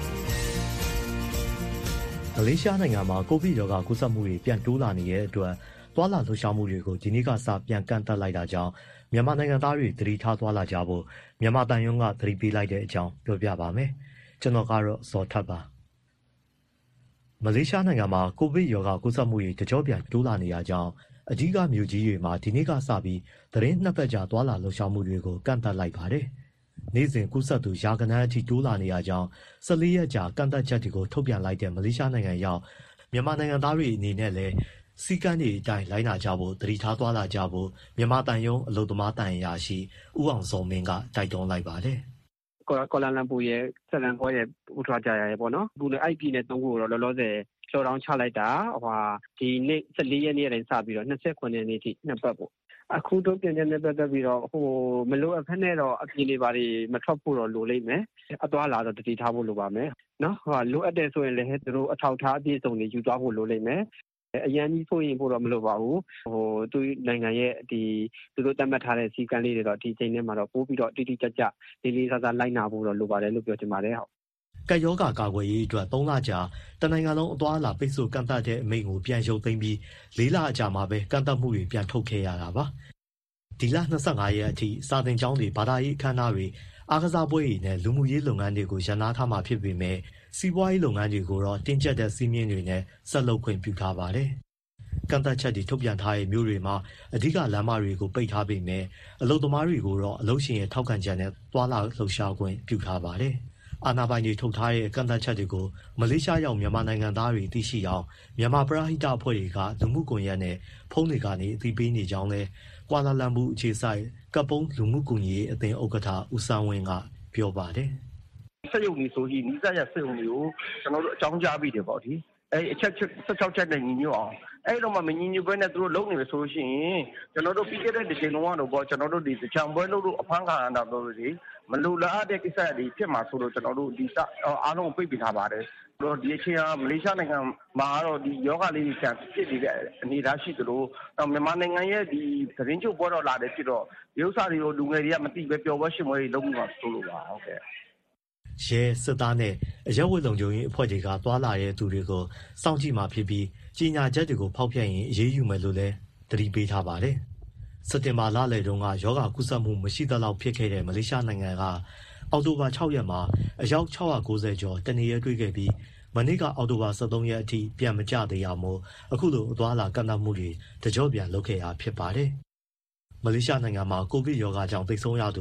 မလေးရှားနိုင်ငံမှာကိုဗစ်ရောဂါကူးစက်မှုတွေပြန်တိုးလာနေတဲ့အတွက်သွာလာလှုပ်ရှားမှုတွေကိုဒီနေ့ကစပြန်ကန့်သတ်လိုက်တာကြောင့်မြန်မာနိုင်ငံသားတွေသတိထားသွားလာကြဖို့မြန်မာတန်ယုံကသတိပေးလိုက်တဲ့အကြောင်းပြောပြပါမယ်။ကျွန်တော်ကတော့ဇော်ထက်ပါ။မလေးရှားနိုင်ငံမှာကိုဗစ်ရောဂါကူးစက်မှုတွေတကြောပြန်တိုးလာနေတာကြောင့်အကြီးကမြို့ကြီးတွေမှာဒီနေ့ကစပြီးသတင်းနှစ်ပတ်ကြာသွာလာလှုပ်ရှားမှုတွေကိုကန့်သတ်လိုက်ပါတယ်။နေ့စဉ်ကူးစက်သူရာဂဏန်းအထိတိုးလာနေရကြောင်း14ရက်ကြာကန့်သတ်ချက်တွေကိုထုတ်ပြန်လိုက်တဲ့မလေးရှားနိုင်ငံရောက်မြန်မာနိုင်ငံသားတွေအနေနဲ့လည်းစီကံတွေအတိုင်းလိုက်နာကြဖို့သတိထားသွားလာကြဖို့မြန်မာတန်ယုံအလုပ်သမားတန်ရာရှိဦးအောင်စောမင်းကတိုက်တွန်းလိုက်ပါတယ်။ကွာလာလမ်ပူရဲ့ဆလန်ကောရဲ့ဥထွားကြရဲပေါ့နော်။ဘူးလေအဲ့ပြည်နဲ့3ခုကိုတော့လောလောဆယ်လော်ဒေါင်းချလိုက်တာဒီနေ့14ရက်နေ့တိုင်းစပြီးတော့29ရက်နေ့ထိနှစ်ပတ်ပေါ့အခုတော့ပြန်ပြန်နဲ့ပတ်သက်ပြီးတော့မလိုအပ်ဖက်နဲ့တော့အပြင်တွေပါတွေမထွက်ဖို့တော့လိုလိမ့်မယ်အသွားလာတော့တတိထားဖို့လိုပါမယ်နော်လိုအပ်တယ်ဆိုရင်လည်းသူတို့အထောက်ထားအပြည့်စုံတွေယူသွားဖို့လိုလိမ့်မယ်အရန်ကြီးဆိုရင်ဖို့တော့မလိုပါဘူးသူနိုင်ငံရဲ့သူတို့တတ်မှတ်ထားတဲ့စီကံလေးတွေတော့ဒီချိန်ထဲမှာတော့ပို့ပြီးတော့တိတိကျကျလေးလေးစားစားလိုက်နာဖို့တော့လိုပါတယ်လို့ပြောချင်ပါတယ်ဟုတ်ကပ်ရောဂါကာကွယ်ရေးအတွက်3လကြာတနိုင်ငံလုံးအသွားအလာပိတ်ဆို့ကန့်သတ်တဲ့အမိန့်ကိုပြန်ရုပ်သိမ်းပြီး4လအကြာမှာပဲကန့်သတ်မှုတွေပြန်ထုတ်ခဲ့ရတာပါ။ဒီလ25ရက်အထိစာသင်ကျောင်းတွေဘာသာရေးအခမ်းအနားတွေအားကစားပွဲတွေနဲ့လူမှုရေးလုပ်ငန်းတွေကိုရပ်နားထားမှာဖြစ်ပေမဲ့စီးပွားရေးလုပ်ငန်းတွေကိုတော့တင်းကျပ်တဲ့စည်းမျဉ်းတွေနဲ့ဆက်လုပ်ခွင့်ပြုထားပါတယ်။ကန့်သတ်ချက်တွေထုတ်ပြန်ထားတဲ့မြို့တွေမှာအဓိကလမ်းမတွေကိုပိတ်ထားပေမဲ့အလုပ်သမားတွေကိုတော့အလုပ်ရှင်ရဲ့ထောက်ခံချက်နဲ့သွားလာလှုပ်ရှားခွင့်ပြုထားပါတယ်။အာဏာပိုင်တွေထုတ်ထားတဲ့ကန့်သတ်ချက်တွေကိုမလေးရှားရောက်မြန်မာနိုင်ငံသားတွေသိရှိအောင်မြန်မာပရဟိတအဖွဲ့တွေကလူမှုကွန်ရက်နဲ့ဖုန်းတွေကနေအသိပေးနေကြောင်းလဲကွာလာလမ်ပူအခြေစိုက်ကပ်ပုံးလူမှုကွန်ရက်အသင်းဥက္ကဋ္ဌဦးစန်းဝင်းကပြောပါတယ်။စက်ရုံကြီးဆိုရင်နီးစပ်ရစက်ရုံတွေကိုကျွန်တော်တို့အကြောင်းကြားပြီးတယ်ပေါ့ဒီ။အချက်16ချက်နဲ့ညီညွတ်အောင်အဲ့တော့မှမညီညွတ်ဘဲနဲ့သူတို့လုံနေလို့ဆိုလို့ရှိရင်ကျွန်တော်တို့ပြီးခဲ့တဲ့ဒီချိန်လုံးကတော့ပေါ့ကျွန်တော်တို့ဒီချံပွဲလို့အဖမ်းခံရတာတို့တွေမလူလားတဲ့ကိစ္စတွေဖြစ်မှာဆိုလို့ကျွန်တော်တို့ဒီအားလုံးပိတ်ပင်ထားပါတယ်တော့ဒီအချိန်ကမလေးရှားနိုင်ငံမှာတော့ဒီယောဂလေးတွေပြန်ဖြစ်နေတဲ့အနေအထားရှိသလိုတော့မြန်မာနိုင်ငံရဲ့ဒီသတင်းချုပ်ပေါ်တော့လာတယ်ဖြစ်တော့ဒီဥစ္စာတွေကိုလူငယ်တွေကမသိပဲပျော်ပွဲရှင်ပွဲတွေလုပ်မှာဆိုလို့ပါဟုတ်ကဲ့ရဲစစ်သားနဲ့အရက်ဝတ်လုံခြုံရေးအဖွဲ့တွေကသွားလာတဲ့သူတွေကိုစောင့်ကြည့်မှာဖြစ်ပြီးကြီးညာချက်တွေကိုဖောက်ဖျက်ရင်အရေးယူမယ်လို့လည်းသတိပေးထားပါတယ်။စက်တင်ဘာလလယ်တုန်းကယောဂကုသမှုမရှိသလောက်ဖြစ်ခဲ့တဲ့မလေးရှားနိုင်ငံကအောက်တိုဘာ6ရက်မှာအယောက်690ကျော်တနေရတွေ့ခဲ့ပြီးမနေ့ကအောက်တိုဘာ23ရက်အထိပြန်မကျသေးရမို့အခုလိုအသွားလာကန့်သတ်မှုတွေတကြော့ပြန်လုပ်ခဲ့ရဖြစ်ပါတယ်။မလေးရှားနိုင်ငံမှာကိုဗစ်ရောဂါကြောင့်သေဆုံးရသူ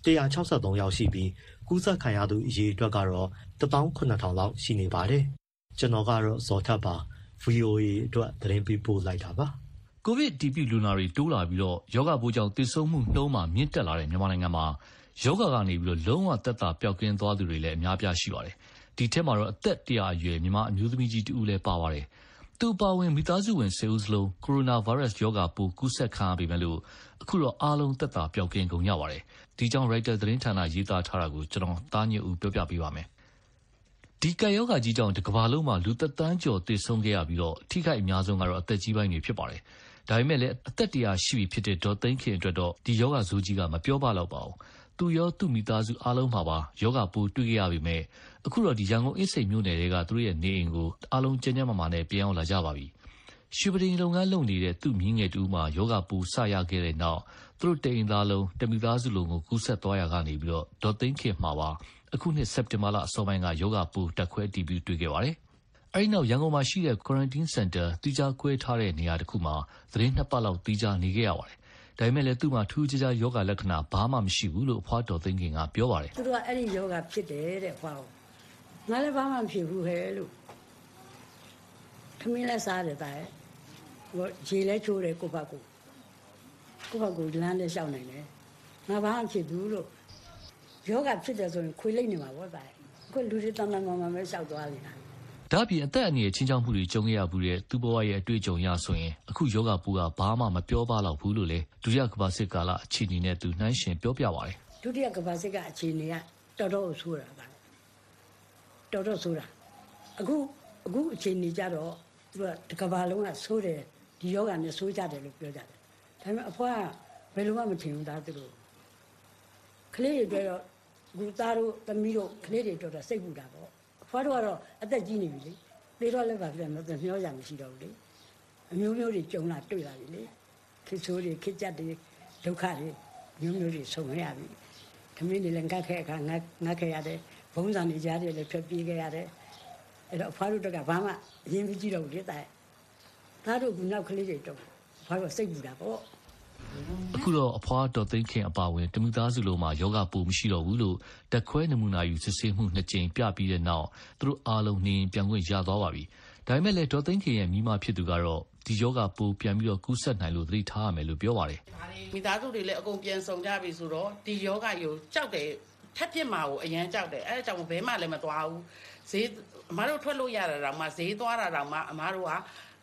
163 ယောက်ရှိပြီးကူးစက်ခံရသူအရေအတွက်ကတော့ 1,900 လောက်ရှိနေပါတယ်။ကျွန်တော်ကတော့ဇော်ထက်ပါ VOA အတွက်သတင်းပေးပို့လိုက်တာပါ။ကိုဗစ်အတည်ပြုလူနာတွေတိုးလာပြီးရောဂါပိုးကြောင့်သေဆုံးမှုနှုန်းမှာမြင့်တက်လာတဲ့မြန်မာနိုင်ငံမှာရောဂါကနေလုံးဝသက်သာပျောက်ကင်းသွားသူတွေလည်းအများပြားရှိပါတယ်။ဒီထက်မှာတော့အသက်100အရွယ်မြန်မာအမျိုးသမီးကြီးတဦးလည်းပါပါတယ်။သူ့အပါဝင်မိသားစုဝင်10ဦးစလုံးကိုရိုနာဗိုင်းရပ်စ်ရောဂါပိုးကူးစက်ခံရပေမဲ့အခုတော့အားလုံးသက်သာပျောက်ကင်းကုန်ကြပါတယ်။ဒီကြောင့်ရိုက်တာသတင်းဌာနရေးသားထားတာကိုကျွန်တော်သားညွန့်ဦးပြောပြပေးပါမယ်။ဒီကပ်ရောဂါကြီးကြောင့်တစ်ကမ္ဘာလုံးမှာလူသက်တမ်းကျော်သေဆုံးခဲ့ရပြီးထိခိုက်အများဆုံးကတော့အသက်ကြီးပိုင်းတွေဖြစ်ပါတယ်။ဒါပေမဲ့လည်းအသက်100ရှိပြီဖြစ်တဲ့ဒေါ်သိန်းခင်အတွက်တော့ဒီရောဂါဆိုးကြီးကမပြောပါတော့ပါဘူး။သူရောသူ့မိသားစုအားလုံးမှာပါရောဂါပိုးတွေ့ခဲ့ရပေမဲ့အခုတော့ဒီရန်ကုန်အင်းစိန်မြို့နယ်တွေကသူတို့ရဲ့နေအိမ်ကိုအားလုံးကျန်းကျန်းမာမာနဲ့ပြန်ရောက်လာကြပါပြီ။ရွှေပဒိန်လုပ်ငန်းလုပ်နေတဲ့သူ့မြင်းငယ်တူမှာရောဂါပိုးဆရခဲ့တဲ့နောက်သူတို့တအိမ်သားလုံးတမိသားစုလုံးကိုကူးစက်သွားရကနေပြီးဒေါ်သိန်းခင်မှာပါအခုနှစ်စက်တင်ဘာလအစောပိုင်းကရောဂါပိုးတက်ခွဲတည်ပြီးတွေ့ခဲ့ပါတယ်။အဲဒီနောက်ရန်ကုန်မှာရှိတဲ့ quarantine center တိကျခွဲထားတဲ့နေရာတစ်ခုမှာသတင်း2ပတ်လောက်တိကျနေခဲ့ရပါတယ်။ဒါပေမဲ့လည်းသူ့မှာထူးခြားယောဂလက္ခဏာဘာမှမရှိဘူးလို့အဖွားတော်သိန်းခင်ကပြောပါတယ်။သူတို့ကအဲ့ဒီယောဂဖြစ်တယ်တဲ့ဖွားကိုငါလည်းဘာမှမဖြစ်ဘူးဟဲ့လို့ခမင်းလည်းစားတယ်တာရဲ့ရေလည်းချိုးတယ်ကိုယ့်ဘက်ကိုလမ်းလည်းလျှောက်နိုင်တယ်ငါဘာမှဖြစ်ဘူးလို့ယောဂဖြစ်တယ်ဆိုရင်ခွေလိုက်နေမှာပေါ့တာရဲ့အခုလူတွေတန်းတန်းမှပဲလျှောက်သွားနေတာဒါ့အပြင်အသက်အန္တရာယ်ချင်းချောက်မှုတွေကြုံခဲ့ရဘူးတဲ့သူ့ဘဝရဲ့အတွေ့အကြုံရဆိုရင်အခုယောဂပိုးကဘာမှမပြောပါတော့ဘူးလို့လေဒုတိယကမ္ဘာစစ်ကာလအခြေအနေနဲ့သူနှိုင်းရှင်ပြောပြပါတယ်ဒုတိယကမ္ဘာစစ်ကအခြေအနေကတော်တော်ဆိုးတာပါတော်တော်ဆိုးတာအခုအခြေအနေကြတော့သူကကမ္ဘာလုံးကဆိုးတယ်ဒီယောဂနဲ့ဆိုးကြတယ်လို့ပြောကြတယ်ဒါပေမဲ့အဖွားကဘယ်လိုမှမထင်ဘူးဒါသူတို့ကလေးတွေတော့အခုသားတို့သမီးတို့ကလေးတွေတော့စိတ်ပူတာပေါ့အဖွားတို့ကတော့အသက်ကြီးနေပြီလေသေတော့လည်းပါပြတယ်မမျောရမရှိတော့ဘူးလေအမျိုးမျိုးတွေကြုံလာတွေ့လာပြီလေခေဆိုးတွေခေကြက်တွေဒုက္ခတွေမျိုးမျိုးတွေဆုံရပြီခမင်းတွေလည်းငတ်ခဲ့အခါငတ်ခဲ့ရတယ်ဘုံစံနေကြတယ်လည်းဖြတ်ပြေးခဲ့ရတယ်အဲ့တော့အဖွားတို့ကဘာမှအရင်မကြည့်တော့ဘူးလေတဲ့သားတို့ကနောက်ကလေးတွေတော့အဖွားတို့စိတ်ပူတာပေါ့အခုတော့အဖွားတော်သိန်းခင်အပါဝင်တမိသားစုလုံးမှာယောဂပိုးမရှိတော့ဘူးလို့တက်ခွဲနမူနာယူစစ်ဆေးမှု2ကြိမ်ပြပြီးတဲ့နောက်သူတို့အားလုံးနေပြန်ခွင့်ရသွားပါပြီ။ဒါပေမဲ့လည်းဒေါ်သိန်းခင်ရဲ့မိမဖြစ်သူကတော့ဒီယောဂပိုးပြန်ပြီးကူးစက်နိုင်လို့သတိထားရမယ်လို့ပြောပါတယ်။မိသားစုတွေလည်းအကုန်ပြန်ဆောင်ကြပြီဆိုတော့ဒီယောဂကိုကြောက်တယ်ထပ်ပြစ်မှာကိုအရန်ကြောက်တယ်အဲဒါကြောင့်ဘယ်မှလည်းမသွားဘူး။ဈေးအမားတို့ထွက်လို့ရတာတော့မှဈေးသွားတာတော့မှအမားတို့က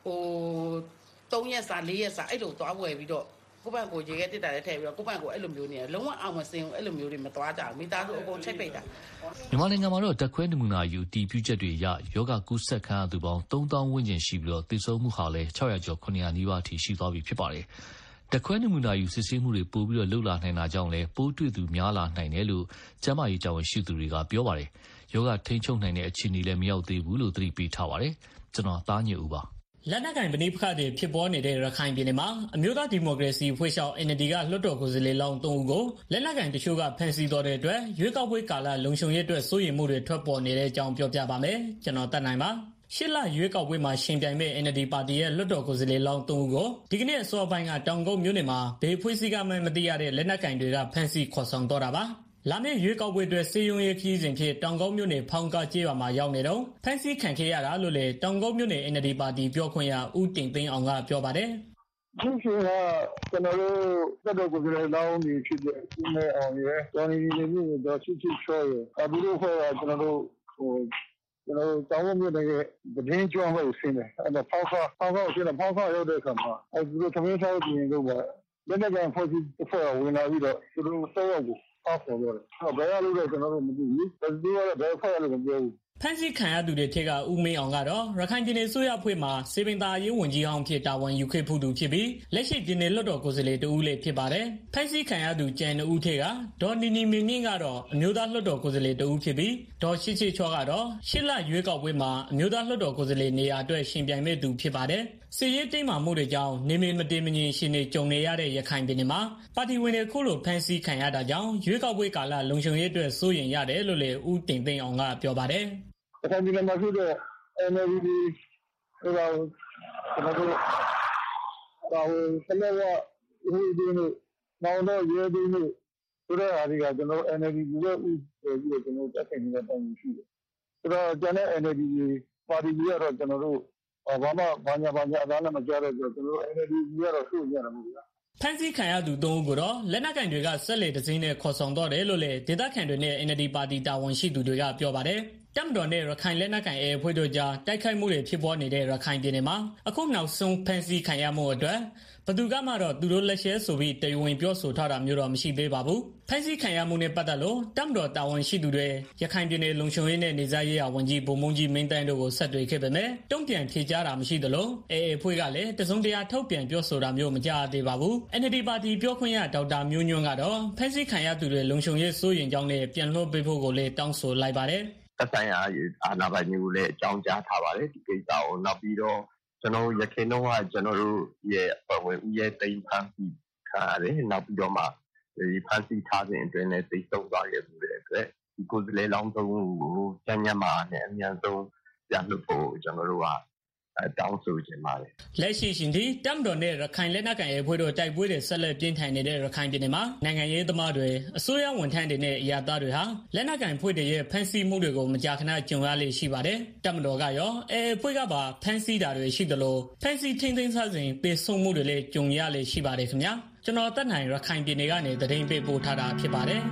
3ရက်စာ4ရက်စာအဲ့လိုသွားဝယ်ပြီးတော့ကိုပန်ကိုရေခဲတစ်တာလည်းထည့်ပြီးတော့ကိုပန်ကိုအဲ့လိုမျိုးနေတယ်လုံးဝအောင်မစင်ဘူးအဲ့လိုမျိုးတွေမသွားကြဘူးမိသားစုအကုန်ချိတ်ပိတ်တာမြန်မာနိုင်ငံမှာတော့တက်ခွဲနမူနာယူတီးပြူချက်တွေရယောဂကူးစက်ခံရသူပေါင်း3000ဝန်းကျင်ရှိပြီးတော့သေဆုံးမှုဟာလည်း600ကျော်900နီးပါးအထိရှိသွားပြီဖြစ်ပါတယ်တက်ခွဲနမူနာယူစစ်ဆေးမှုတွေပိုပြီးတော့လှုပ်လာနိုင်တာကြောင့်လည်းပိုးတွေ့သူများလာနိုင်တယ်လို့ကျန်းမာရေးတာဝန်ရှိသူတွေကပြောပါတယ်ယောဂထိန်းချုပ်နိုင်တဲ့အခြေအနေလည်းမရောက်သေးဘူးလို့သတိပေးထားပါတယ်ကျွန်တော်သားညွန့်ဦးပါလက်နက်ကင်ပဋိပက္ခတွေဖြစ်ပေါ်နေတဲ့ရခိုင်ပြည်နယ်မှာအမျိုးသားဒီမိုကရေစီအဖွဲ့ချုပ် NLD ကလွှတ်တော်ကိုယ်စားလှယ်လောင်း3ဦးကိုလက်နက်ကင်တချို့ကဖမ်းဆီးသွားတဲ့အတွက်ရွေးကောက်ပွဲကာလလုံခြုံရေးအတွက်စိုးရိမ်မှုတွေထွက်ပေါ်နေတဲ့အကြောင်းပြောပြပါမယ်။ကျွန်တော်တက်နိုင်ပါ။ရှစ်လရွေးကောက်ပွဲမှာရှင်ပြိုင်မဲ့ NLD ပါတီရဲ့လွှတ်တော်ကိုယ်စားလှယ်လောင်း3ဦးကိုဒီကနေ့အစောပိုင်းကတောင်ကုန်းမြို့နယ်မှာဘေးဖွေးစည်းကမှမသိရတဲ့လက်နက်ကင်တွေကဖမ်းဆီးခေါ်ဆောင်သွားတာပါ။လာမယ့်ရွေးကောက်ပွဲအတွက်စေယုံရေးခီးစဉ်ဖြစ်တောင်ကုန်းမြို့နယ်ဖောင်ကားကျေးရွာမှာရောက်နေတော့ဖမ်းဆီးခံခဲ့ရတာလို့လေတောင်ကုန်းမြို့နယ် NLD ပါတီပြောခွင့်ရဦးတင်သိန်းအောင်ကပြောပါတယ်။ဒီကကျွန်တော်တို့တက်တော့ကိုယ်စားလှယ်လောင်းနေဖြစ်တဲ့ဦးမေအောင်ရဲ့တော်နေနေမျိုးတော့ချစ်ချောရဲ့အဘူးလို့ခေါ်တာကျွန်တော်တို့တောင်ကုန်းမြို့နယ်ရဲ့သတင်းကြောင်းလို့ဆင်းတယ်။အဲ့တော့ဖောင်ကားဆင်းတယ်ဖောင်ကားရောက်တဲ့အခါမှာအဲ့ဒီလိုသမင်းစားပြင်လို့ပါလက်နက်ကန်ဖွဲ့စည်းအဖွဲ့ဝင်လာပြီးတော့သူတို့စောရောက်ကိုအောက်ပေါ်တော့ဘယ်ရလို့လဲကျွန်တော်တို့မသိဘူးဘယ်လိုလဲဘယ်ဖွဲ့ရလို့မပြောဘူးဖမ်းဆီးခံရသူတွေထက်ကဦးမင်းအောင်ကတော့ရခိုင်ပြည်နယ်ဆိုရဖွဲ့မှာစေပင်သာရေးဝန်ကြီးအောင်ဖြစ်တာဝန်ယူခဲ့ဖူးသူဖြစ်ပြီးလက်ရှိပြည်နယ်လွှတ်တော်ကိုယ်စားလှယ်တဦးလည်းဖြစ်ပါတယ်ဖမ်းဆီးခံရသူကျန်2ဦးထက်ကဒေါ်နီနီမင်းမြင့်ကတော့အမျိုးသားလွှတ်တော်ကိုယ်စားလှယ်တဦးဖြစ်ပြီးဒေါ်ရှိချေချောကတော့ရှစ်လရွေးကောက်ပွဲမှာအမျိုးသားလွှတ်တော်ကိုယ်စားလှယ်နေရာအတွက်ရှင်ပြိုင်မဲ့သူဖြစ်ပါတယ်စီရေးတိမ်မှမှုတွေကြောင့်နေမည်မတည်မငြိမ်ရှင်နေကြုံနေရတဲ့ရခိုင်ပြည်နယ်မှာပါတီဝင်တွေခုလိုဖမ်းဆီးခံရတာကြောင့်ရွေးကောက်ပွဲကာလလုံခြုံရေးအတွက်စိုးရိမ်ရတယ်လို့လည်းဦးတင်သိန်းအောင်ကပြောပါတယ်။အခုဒီမှာဆိုတော့ NLD ဟိုတော့ကျွန်တော်တို့ဆလဲဝဟိုဒီနေ့မောင်တော့ရဲဒီနေ့ဆိုတဲ့အားတွေကကျွန်တော် NLD ရဲ့ဥပဒေကြီးကိုကျွန်တော်တက်ခဲ့နေတဲ့ပုံရှိတယ်ဆိုတော့ကျန်တဲ့ NLD ပါတီကြီးကတော့ကျွန်တော်တို့ဘာမှဘာညာအသားနဲ့မကြားတဲ့ဆိုတော့ကျွန်တော် NLD ကြီးကတော့ရှုပ်နေရတယ်မဟုတ်လားဖမ်းဆီးခံရသူ3ဦးကိုတော့လက်နက်ကင်တွေကဆက်လက်တစင်းနဲ့ခေါ်ဆောင်တော့တယ်လို့လည်းဒေသခံတွေနဲ့ NLD ပါတီတာဝန်ရှိသူတွေကပြောပါတယ်။တပ်မတော်နဲ့ရခိုင်လက်နက်ကိုင်အဖွဲ့တို့ကြားတိုက်ခိုက်မှုတွေဖြစ်ပေါ်နေတဲ့ရခိုင်ပြည်နယ်မှာအခုနောက်ဆုံးဖမ်းဆီးခံရမှုအတွက်ဘယ်သူကမှတော့သူတို့လက်ရှဲဆိုပြီးတရားဝင်ပြောဆိုထားတာမျိုးတော့မရှိသေးပါဘူး။ဖမ်းဆီးခံရမှုနဲ့ပတ်သက်လို့တပ်မတော်တာဝန်ရှိသူတွေရခိုင်ပြည်နယ်လုံခြုံရေးနဲ့နေစားရေးဝန်ကြီးဗိုလ်မှူးကြီးမင်းတန်းတို့ကိုဆက်သွယ်ခဲ့ပေမဲ့တုံ့ပြန်ဖြေကြားတာမရှိသလိုအဖွဲ့ကလည်းတစုံတရာထုတ်ပြန်ပြောဆိုတာမျိုးမကြားသေးပါဘူး။ NLD ပါတီပြောခွင့်ရဒေါက်တာမျိုးညွန့်ကတော့ဖမ်းဆီးခံရသူတွေလုံခြုံရေးစိုးရိမ်ကြောင်းနဲ့ပြန်လွှတ်ပေးဖို့ကိုလည်းတောင်းဆိုလိုက်ပါတယ်။သက်ဆိုင်ရာအာဏာပိုင်တွေကိုလည်းအကြောင်းကြားထားပါတယ်ဒီကိစ္စကိုနောက်ပြီးတော့ကျွန်တော်ရခိုင်တော့ကျွန်တော်တို့ရဲ့အဖွဲ့ဝင်ဦးရဲ့တိမ်ဖမ်းပြီးခါရတယ်နောက်ပြီးတော့မှဒီဖမ်းဆီးထားတဲ့အတွင်းနဲ့သိဆုံးသွားခဲ့မှုတဲ့အတွက်ဒီကိုယ်စားလှယ်လောင်းသုံးဦးကိုကျန်းမာနဲ့အများဆုံးပြန်လွှတ်ဖို့ကျွန်တော်တို့ကတောင်းဆိုချင်ပါတယ်လက်ရှိရှင်ဒီတပ်မတော်နဲ့ရခိုင်လက်နက်ကိုင်အဖွဲ့တို့တိုက်ပွဲတွေဆက်လက်ပြင်းထန်နေတဲ့ရခိုင်ပြည်နယ်မှာနိုင်ငံရေးသမားတွေအစိုးရဝန်ထမ်းတွေနဲ့အရာသားတွေဟာလက်နက်ကိုင်ဖွဲ့တွေရဲ့ဖမ်းဆီးမှုတွေကိုမကြာခဏကြုံရလေရှိပါတယ်တပ်မတော်ကရောအဖွဲ့ကပါဖမ်းဆီးတာတွေရှိသလိုဖမ်းဆီးထိန်းသိမ်းထားစဉ်ပေဆုံးမှုတွေလည်းကြုံရလေရှိပါတယ်ခင်ဗျာကျွန်တော်တက်နိုင်ရခိုင်ပြည်နယ်ကနေသတင်းပေးပို့ထားတာဖြစ်ပါတယ်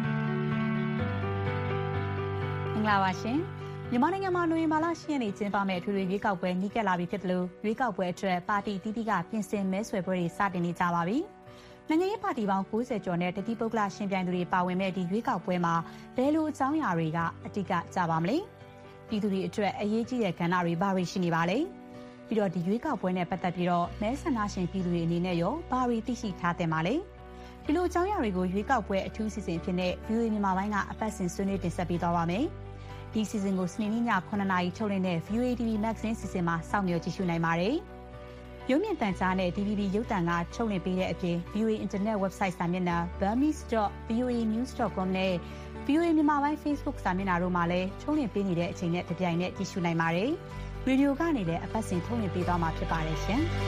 မင်္ဂလာပါရှင်မြန်မာနိုင်ငံမှာနိုဝင်ဘာလ10ရက်နေ့ကျင်းပမယ့်အထွေထွေရွေးကောက်ပွဲနီးကပ်လာပြီဖြစ်တယ်လို့ရွေးကောက်ပွဲအတွက်ပါတီတီးတီးကပြင်ဆင်မဲဆွယ်ပွဲတွေစတင်နေကြပါပြီ။နိုင်ငံရေးပါတီပေါင်း90ကျော်နဲ့တတိပုဂ္ဂလရှင်ပြိုင်သူတွေပါဝင်မဲ့ဒီရွေးကောက်ပွဲမှာဘယ်လိုအကြောင်းအရာတွေကအတိအကျကြပါမလဲ။ပြည်သူတွေအတွက်အရေးကြီးတဲ့ကဏ္ဍတွေဘာတွေရှိနေပါလဲ။ပြီးတော့ဒီရွေးကောက်ပွဲနဲ့ပတ်သက်ပြီးတော့မဲဆန္ဒရှင်ပြည်သူတွေအနေနဲ့ရောဘာတွေသိရှိထားတဲ့မှာလဲ။ဒီလိုအကြောင်းအရာတွေကိုရွေးကောက်ပွဲအထူးစီစဉ်ဖြစ်တဲ့ VOA မြန်မာပိုင်းကအပတ်စဉ်ဆွေးနွေးတင်ဆက်ပေးသွားပါမယ်။ဒီစီစဉ်ကိုစနေနေ့ည9:00နာရီထုတ်လွှင့်တဲ့ VOA TV Magazine စီစဉ်မှာစောင့်မျှော်ကြည့်ရှုနိုင်ပါတယ်။ရုပ်မြင်သံကြားနဲ့ DVB ရုပ်သံကထုတ်လွှင့်ပေးတဲ့အပြင် VOA Internet Website စာမျက်နှာ burmese.voanews.com နဲ့ VOA မြန်မာပိုင်း Facebook စာမျက်နှာတို့မှာလည်းထုတ်လွှင့်ပေးနေတဲ့အချိန်နဲ့တပြိုင်နက်ကြည့်ရှုနိုင်ပါတယ်။ရေဒီယိုကနေလည်းအပတ်စဉ်ထုတ်လွှင့်ပေးသွားမှာဖြစ်ပါတယ်ရှင်။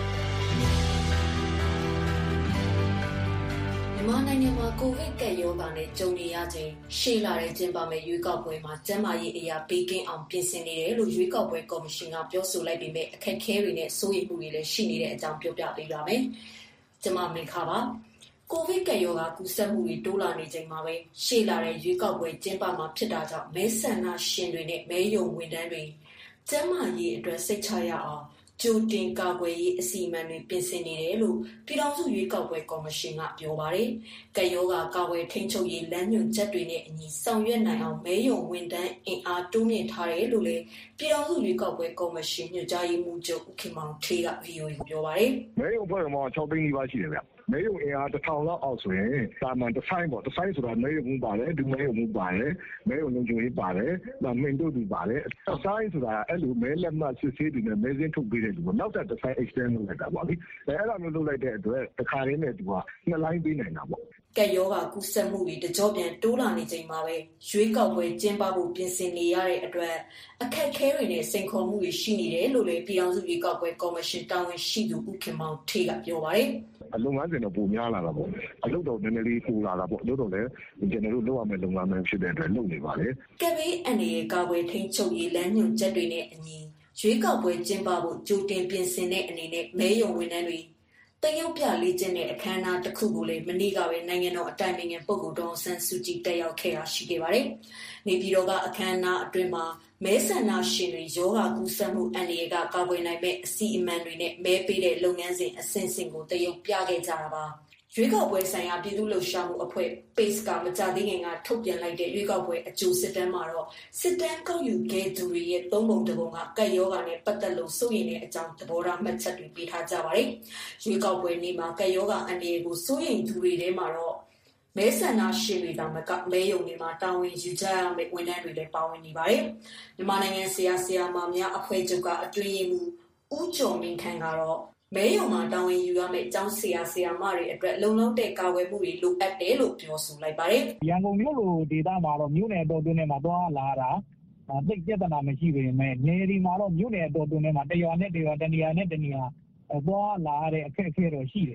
မြန်မာနိုင်ငံမှာကိုဗစ်ကပ်ရောဂါနဲ့ကြုံနေရချိန်ရှေ့လာတဲ့ကျင်းပမယ့်ရွေးကောက်ပွဲမှာကျန်းမာရေးအရာပေးကင်းအောင်ပြင်ဆင်နေတယ်လို့ရွေးကောက်ပွဲကော်မရှင်ကပြောဆိုလိုက်ပေမဲ့အခက်အခဲတွေနဲ့စိုးရိမ်မှုတွေလည်းရှိနေတဲ့အကြောင်းပြောပြပေးပါမယ်။ကျွန်မမင်္ဂလာပါ။ကိုဗစ်ကပ်ရောဂါကူးစက်မှုတွေတိုးလာနေချိန်မှာပဲရှေ့လာတဲ့ရွေးကောက်ပွဲကျင်းပမှာဖြစ်တာကြောင့်မဲဆန္ဒရှင်တွေနဲ့မဲရုံဝန်ထမ်းတွေကျန်းမာရေးအတွက်စိတ်ချရအောင်ကြိုတင်ကာကွယ်ရေးအစီအမံတွေပြင်ဆင်နေတယ်လို့ပြည်ထောင်စုရွေးကောက်ပွဲကော်မရှင်ကပြောပါတယ်။ကပ်ရောဂါကာကွယ်ထိန်းချုပ်ရေးလမ်းညွှန်ချက်တွေနဲ့အညီဆောင်ရွက်နိုင်အောင်မဲရုံဝန်ထမ်းအင်အားတိုးမြင့်ထားတယ်လို့လည်းပြည်ထောင်စုရွေးကောက်ပွဲကော်မရှင်ညွှန်ကြားရေးမှူးချုပ်ဦးခင်မောင်ထေးက VOA ကိုပြောပါတယ်။မဲရုံဖွဲ့မှာ6သိန်းနီးပါးရှိတယ်ဗျ။မဲရုံအင်အား1000လောက်အောက်ဆိုရင်တာမန်တစ်ဆိုင်ပေါ့တစ်ဆိုင်ဆိုတာမဲရုံမှုပါတယ်ဒုမဲရုံမှုပါတယ်မဲရုံလုံခြုံရေးပါတယ်နောက်မင်းတို့သူပါတယ်တစ်ဆိုင်ဆိုတာအဲ့လိုမဲလက်မှတ်စစ်ဆေးတွေနဲ့မဲစင်းထုတ်ပေးတဲ့လူကနောက်တစ်ဆိုင် extend လုပ်လိုက်တာပေါ့လေအဲ့ဒါမျိုးလုပ်လိုက်တဲ့အတွက်တစ်ခါရင်းနဲ့သူက2လိုင်းပေးနိုင်တာပေါ့ကပ်ရောဂါကူးစက်မှုတွေတကြောပြန်တိုးလာနေချိန်မှာပဲရွေးကောက်ပွဲကျင်းပဖို့ပြင်ဆင်နေရတဲ့အတွက်အခက်အခဲတွေနဲ့စိန်ခေါ်မှုတွေရှိနေတယ်လို့လည်းပြည်ထောင်စုရွေးကောက်ပွဲကော်မရှင်တာဝန်ရှိသူဦးခင်မောင်ထေးကပြောပါတယ်အလုပ်ငန်းစဉ်တော့ပုံများလာတာပေါ့အလုပ်တော့နည်းနည်းလေးပိုလာတာပေါ့လို့တော့လည်းကျွန်တော်တို့လုပ်ရမယ့်လုပ်ငန်းတွေဖြစ်တဲ့အတွက်လုပ်နေပါလေကပ်ဘေးအန္တရာယ်ကာကွယ်ထိန်းချုပ်ရေးလမ်းညွှန်ချက်တွေနဲ့အညီရွေးကောက်ပွဲကျင်းပဖို့ကြိုတင်ပြင်ဆင်တဲ့အနေနဲ့မဲရုံဝန်ထမ်းတွေတရုတ်ပြလေးကျင်းတဲ့အခမ်းအနားတစ်ခုကိုလည်းမနေ့ကပဲနိုင်ငံတော်အတိုင်ပင်ခံပုဂ္ဂိုလ်ဒေါ်အောင်ဆန်းစုကြည်တက်ရောက်ခဲ့တာရှိခဲ့ပါတယ်။နေပြည်တော်ကအခမ်းအနားအတွင်းမှာမဲဆန္ဒရှင်တွေရောဂါကူးစက်မှုအန္တရာယ်ကကာကွယ်နိုင်မဲ့အစီအမံတွေနဲ့မဲပေးတဲ့လုပ်ငန်းစဉ်အဆင့်ဆင့်ကိုတရုတ်ပြခဲ့ကြတာပါ။ရွေးကောက်ပွဲဆိုင်ရာပြည်သူ့လှုပ်ရှားမှုအဖွဲ့ PACE ကမကြသေးခင်ကထုတ်ပြန်လိုက်တဲ့ရွေးကောက်ပွဲအကျိုးစစ်တမ်းမှာတော့စစ်တမ်းကောက်ယူခဲ့သူတွေရဲ့3ပုံ1ပုံကကပ်ရောဂါနဲ့ပတ်သက်လို့စိုးရိမ်တဲ့အကြောင်းသဘောထားမှတ်ချက်တွေပေးထားကြပါတယ်။ရွေးကောက်ပွဲနေ့မှာကပ်ရောဂါအန္တရာယ်ကိုစိုးရိမ်သူတွေထဲမှာတော့မဲဆန္ဒရှင်တွေတောင်မှမဲရုံတွေမှာတာဝန်ယူကြရမယ့်ဝန်ထမ်းတွေလည်းပါဝင်နေပါတယ်။မြန်မာနိုင်ငံဆရာမများအဖွဲ့ချုပ်ကအတွင်းရေးမှူးဦးကျော်မင်းခန့်ကတော့မဲရုံမှာတာဝန်ယူရမယ့်အကြောင်းဆရာမတွေအတွက်လုံလောက်တဲ့ကာကွယ်မှုတွေလိုအပ်တယ်လို့ပြောဆိုလိုက်ပါတယ်။ရန်ကုန်မြို့လိုဒေသမှာတော့မြို့နယ်တော်တွင်းထဲမှာသွားလာတာသိပြဿနာမရှိပေမဲ့နေဒီမှာတော့မြို့နယ်တော်တွင်းထဲမှာတရွာနဲ့တရွာတနေရာနဲ့တနေရာသွားလာတဲ့အခက်အခဲတော့ရှိတယ်။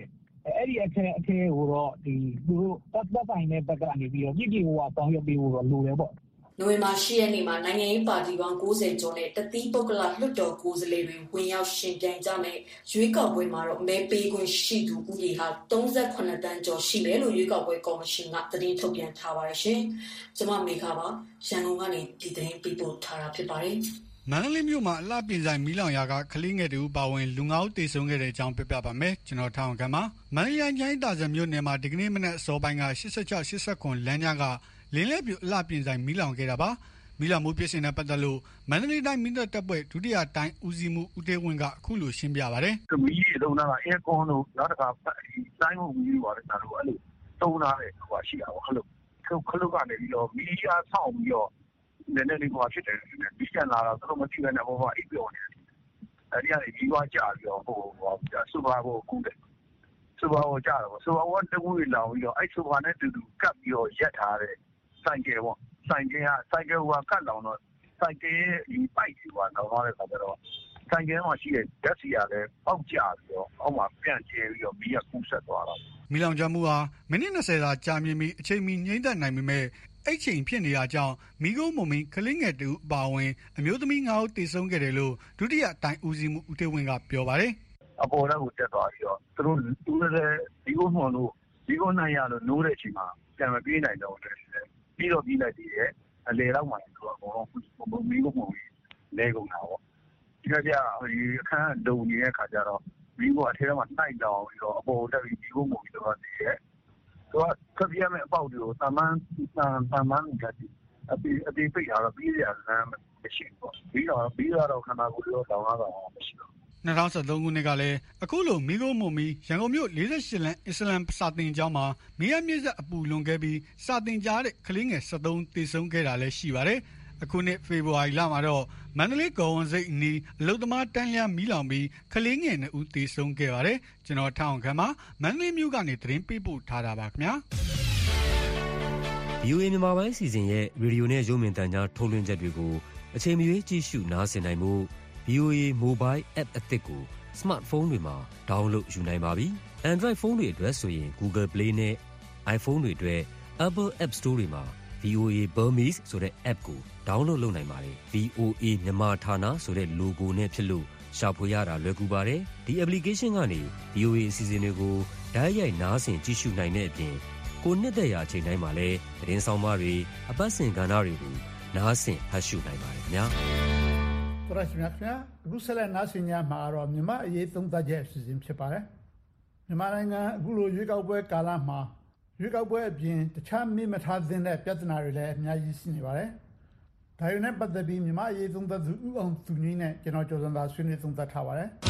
အဲ့ဒီအခဲကိုတော့သူတို့သက်ဆိုင်တဲ့ဘက်ကနေပြီးတော့ပြည်ပြည်ဟိုဆောင်ရွက်ပေးဖို့တော့လိုတယ်ပေါ့နိုဝင်ဘာ 10 ရက်နေ့မှာနိုင်ငံရေးပါတီပေါင်း90ကျော်နဲ့တသီးပုဂ္ဂလလွှတ်တော်ကိုယ်စားလှယ်တွေဝင်ရောက်ရှင်ပြိုင်ကြမယ်ရွေးကောက်ပွဲမှာတော့မဲပေးခွင့်ရှိသူဦးရေဟာ38တန်းကျော်ရှိမယ်လို့ရွေးကောက်ပွဲကော်မရှင်ကသတင်းထုတ်ပြန်ထားပါတယ်ရှင်။ကျွန်မမေခပါရန်ကုန်ကနေဒီသတင်းပေးပို့ထားတာဖြစ်ပါတယ်။မန္တလေးမြို့မှာအလှပြင်ဆိုင်မီးလောင်ရာကကလေးငယ်တူပါဝင်လူငါးဦးတေဆုံးခဲ့တဲ့အကြောင်းပြပြပါမယ်။ကျွန်တော်ထောင်ခံပါမန္တလေးတိုင်းတာဇံမြို့နယ်မှာဒီကနေ့မနက်အစောပိုင်းက86-89လမ်းကြားကလင်းလဲပြအလှပြင်ဆိုင်မီးလောင်ခဲ့တာပါမီးလောင်မှုဖြစ်စဉ်နဲ့ပတ်သက်လို့မန္တလေးတိုင်းမီးသတ်တပ်ဖွဲ့ဒုတိယတိုင်းဦးစီးမှုဦးတေးဝင်းကအခုလိုရှင်းပြပါတယ်။မီးကြီးသုံးတာကအဲကွန်တို့နောက်တစ်ခါတိုင်းမှုမီးပါတယ်ဒါတို့အဲ့လိုသုံးထားတယ်ဟိုရှိတာပေါ့အဲ့လိုခလုတ်ကနေပြီးတော့မီးအားဆောင်းပြီးတော့နည်းနည်းလေးဟိုဖြစ်တယ်မီးကျန်လာတော့သူတို့မသိဘဲနဲ့ဟိုအိပ်ပြောနေတယ်။အဲဒီကနေမီးွားကြပြီးတော့ဟိုစူပါကိုကူးတယ်။စူပါကိုကြတော့စူပါကတကူလောင်ပြီးတော့အဲ့စူပါနဲ့တူတူကပ်ပြီးတော့ရက်ထားတယ်ဆိုင်ကယ်ပေါ့ဆိုင်ကယ်ကကတ်လောင်တော့ဆိုင်ကယ်ရဲ့ဒီပိုက်ကြီးကလောင်သွားတဲ့ခါကျတော့ဆိုင်ကယ်မှာရှိတဲ့ဓာတ်ဆီကလည်းပေါက်ကျပြီးတော့အောက်မှာပြန်ကျဲပြီးတော့မီးကကူးဆက်သွားတော့မီးလောင်ကျွမ်းမှုဟာမိနစ်20သာကြာမြင့်ပြီးအချိန်မီငြိမ့်သက်နိုင်ပေမဲ့အဲ့ချိန်ဖြစ်နေတာကြောင့်မိကုံးမုံမင်းကလေးငယ်တူအပါဝင်အမျိုးသမီး9ဦးတေဆုံးခဲ့တယ်လို့ဒုတိယတိုင်းဦးစီးမှုဦးတေးဝင်းကပြောပါတယ်အပေါ်တော့တက်သွားပြီးတော့သူတို့လည်းဒီကုန်းမှန်လို့ဒီကုန်းနိုင်ရလို့နိုးတဲ့အချိန်မှာပြန်မပြေးနိုင်တော့တယ်ပြီးတော့ပြီးလိုက်သေးတယ်အလေတော့မှသူကအကုန်လုံးမီးကုန်းမှန်လဲကုန်တာပေါ့ဒီကကြဒီအခန်းဒုံနေတဲ့ခါကျတော့မီးကအထဲမှာနှိုက်တောင်ပြီးတော့အပေါ်တက်ပြီးမီးကုန်းမှန်ပြီးတော့တည်ရဲ့သူကပြပြမဲ့အပေါက်တွေကိုတမန်းကြည့်အပြီးပိတ်ထားတော့ပြီးရလမ်းမရှိဘူးပေါ့ပြီးတော့ခန္ဓာကိုယ်ရောတောင်းရတာမရှိတော့ 2013ခုနှစ်ကလည်းအခုလိုမီးကုန်းမုံမီရန်ကုန်မြို့48လမ်းအစ္စလမ်စာသင်ကျောင်းမှာမီးရမြစ်ဆက်အပူလွန်ခဲ့ပြီးစာသင်ကြားတဲ့ကလေးငယ်73တေဆုံးခဲ့တာလည်းရှိပါတယ်အခုနှစ်ဖေဖော်ဝါရီလမှာတော့မန္တလေးကော်ဝန်စိတ်အနီးအလုသမားတန်းလျားမီးလောင်ပြီးကလေးငယ်2ဦးတေဆုံးခဲ့ပါတယ်ကျွန်တော်ထောင်ခံမှာမန္တလေးမြို့ကနေသတင်းပေးပို့ထားတာပါခင်ဗျာ VOA မြန်မာပိုင်းစီစဉ်ရဲ့ရေဒီယိုနဲ့ရုပ်မြင်သံကြားထုတ်လွှင့်ချက်တွေကိုအချိန်မရွေးကြည့်ရှုနားဆင်နိုင်မှုVOA Mobile App အသစ်ကို Smartphone တွေမှာ download ယူနိုင်ပါပြီ။ Android ဖုန်းတွေအတွက်ဆိုရင် Google Play နဲ့ iPhone တွေအတွက် Apple App Store တွေမှာ VOA Burmese ဆိုတဲ့ app ကို download လုပ်နိုင်ပါတယ်။ VOA မြန်မာဌာနဆိုတဲ့ logo နဲ့ဖြစ်လို့ရှာဖွေရတာလွယ်ကူပါတယ်။ဒီ application ကနေ VOA အစီအစဉ်တွေကိုတိုက်ရိုက်နားဆင်ကြည့်ရှုနိုင်တဲ့အပြင်ကိုနှစ်သက်ရာအချိန်တိုင်းမှာလည်းသတင်းဆောင်မတွေအပတ်စဉ်ကဏ္ဍတွေကိုနားဆင်ဖတ်ရှုနိုင်ပါတယ်ခင်ဗျာ။ပရရှိမြတ်ခင်အခုဆက်လက်နားဆင်ကြမှာတော့မြန်မာအရေးသုံးသပ်ချက်အစီအစဉ်ဖြစ်ပါတယ်။မြန်မာနိုင်ငံအခုလိုရွေးကောက်ပွဲကာလမှာရွေးကောက်ပွဲအပြင်တခြားမေ့မထားသင့်တဲ့ပြဿနာတွေလည်းအများကြီးရှိနေပါတယ်။ဒါတွေနဲ့ပတ်သက်ပြီးမြန်မာအရေးသုံးသပ်သူဦးအောင်သူငိမ့်နဲ့ကျွန်တော်ကျော်စံသာဆွေးနွေးသုံးသပ်ထားပါတယ်။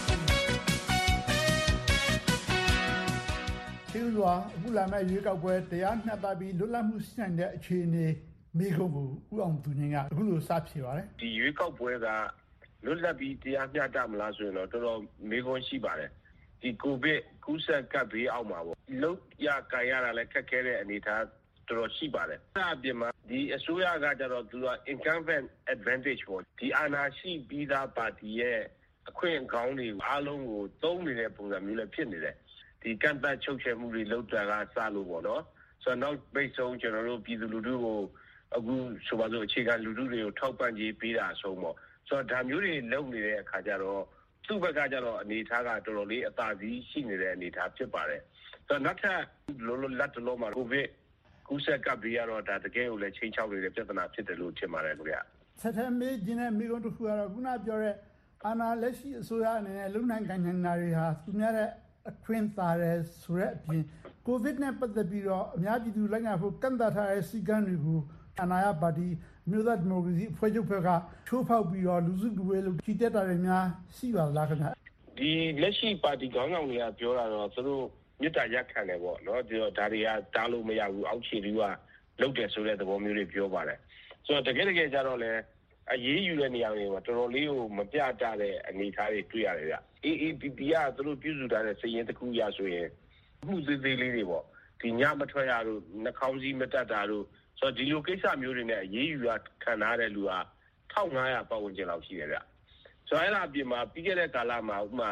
ဒီလိုအခုလာမယ့်ရွေးကောက်ပွဲတရားမျှတပြီးလွတ်လပ်မှုရှိနိုင်တဲ့အခြေအနေမိကုန်ကိုဦးအောင်သူငိမ့်ကအခုလိုစဖြေပါတယ်။ဒီရွေးကောက်ပွဲကလွတ်လပ်ပြီးတရားမျှတမလားဆိုရင်တော့တော်တော်မိကုန်ရှိပါတယ်။ဒီကိုဗစ်ကူးစက်ကပ်ဘေးအောက်မှာပေါ့လုံးရကန်ရတာလည်းခက်ခဲတဲ့အနေအထားတော်တော်ရှိပါတယ်။အဲ့အပြင်မှာဒီအစိုးရကကြတော့သူက incumbent advantage ပေါ့ဒီအာဏာရှိပြီးသားပါတီရဲ့အခွင့်အကောင်းတွေအားလုံးကိုသုံးနေတဲ့ပုံစံမျိုးလည်းဖြစ်နေတယ်။ဒီကန့်သတ်ချုပ်ချယ်မှုတွေလုပ်တာကစလို့ပေါ့နော်။ဆိုတော့နောက်ပိတ်ဆုံးကျွန်တော်တို့ပြည်သူလူထုကိုအခုဆိုပါစို့အခြေခံလူထုတွေကိုထောက်ပံ့ကြေးပေးတာအဆုံးပေါ့။ဆိုတော့ဒါမျိုးတွေလုပ်နေတဲ့အခါကျတော့သူ့ဘက်ကကြတော့အနေထားကတော်တော်လေးအသာစီးရှိနေတဲ့အနေထားဖြစ်ပါတယ်။ဆိုတော့နောက်ထပ်လက်တလုံးမှာကိုဗစ်ကူးစက်ကပ်ပြီးရတော့ဒါတကယ်ကိုလည်းချိန်ချောက်နေတဲ့ပြဿနာဖြစ်တယ်လို့ထင်ပါတယ်ခင်ဗျာဆက်ထမေးခြင်းနဲ့မိကုန်းတစ်ခုကတော့ခုနပြောတဲ့အာဏာလက်ရှိအစိုးရအနေနဲ့လုံနိုင်ကန်နေတာတွေဟာသူများတဲ့အခွင့်သာတယ်ဆိုတဲ့အပြင်ကိုဗစ်နဲ့ပတ်သက်ပြီးတော့အများပြည်သူလိုက်နာဖို့ကန့်သတ်ထားတဲ့စီကံတွေကိုအာဏာရပါတီမြို့သားဒီမိုကရေစီအဖွဲ့ချုပ်ဘက်ကချိုးဖောက်ပြီးတော့လူစုလူဝေးလို့ကြီးတက်တာတွေများရှိပါလားခင်ဗျာဒီလက်ရှိပါတီခေါင်းဆောင်တွေကပြောတာတော့သူတို့မြစ်တာရက်ခံတယ်ပေါ့နော်ဒါတွေကတားလို့မရဘူးအောက်ခြေတွေကလုတ်တယ်ဆိုတဲ့သဘောမျိုးတွေပြောပါတယ်ဆိုတော့တကယ်ကြတော့လည်းအရေးယူတဲ့နေရာတွေမှာတော်တော်လေးကိုမပြတတဲ့အနေအထားတွေတွေ့ရတယ်ဗျ AAPP ကသူတို့ပြုစုထားတဲ့စည်ရင်းတစ်ခုရဆိုရင်မှုသေးသေးလေးတွေပေါ့ဒီညမထွက်ရတို့နှာခေါင်းစည်းမတက်တာတို့ဆိုတော့ဒီလိုကိစ္စမျိုးတွေနဲ့အရေးယူရခံထားတဲ့လူဟာ1500ပတ်ဝန်းကျင်လောက်ရှိတယ်ဗျဆိုတော့အဲ့ဒါအပြင်မှာပြီးခဲ့တဲ့ကာလမှာဥပမာ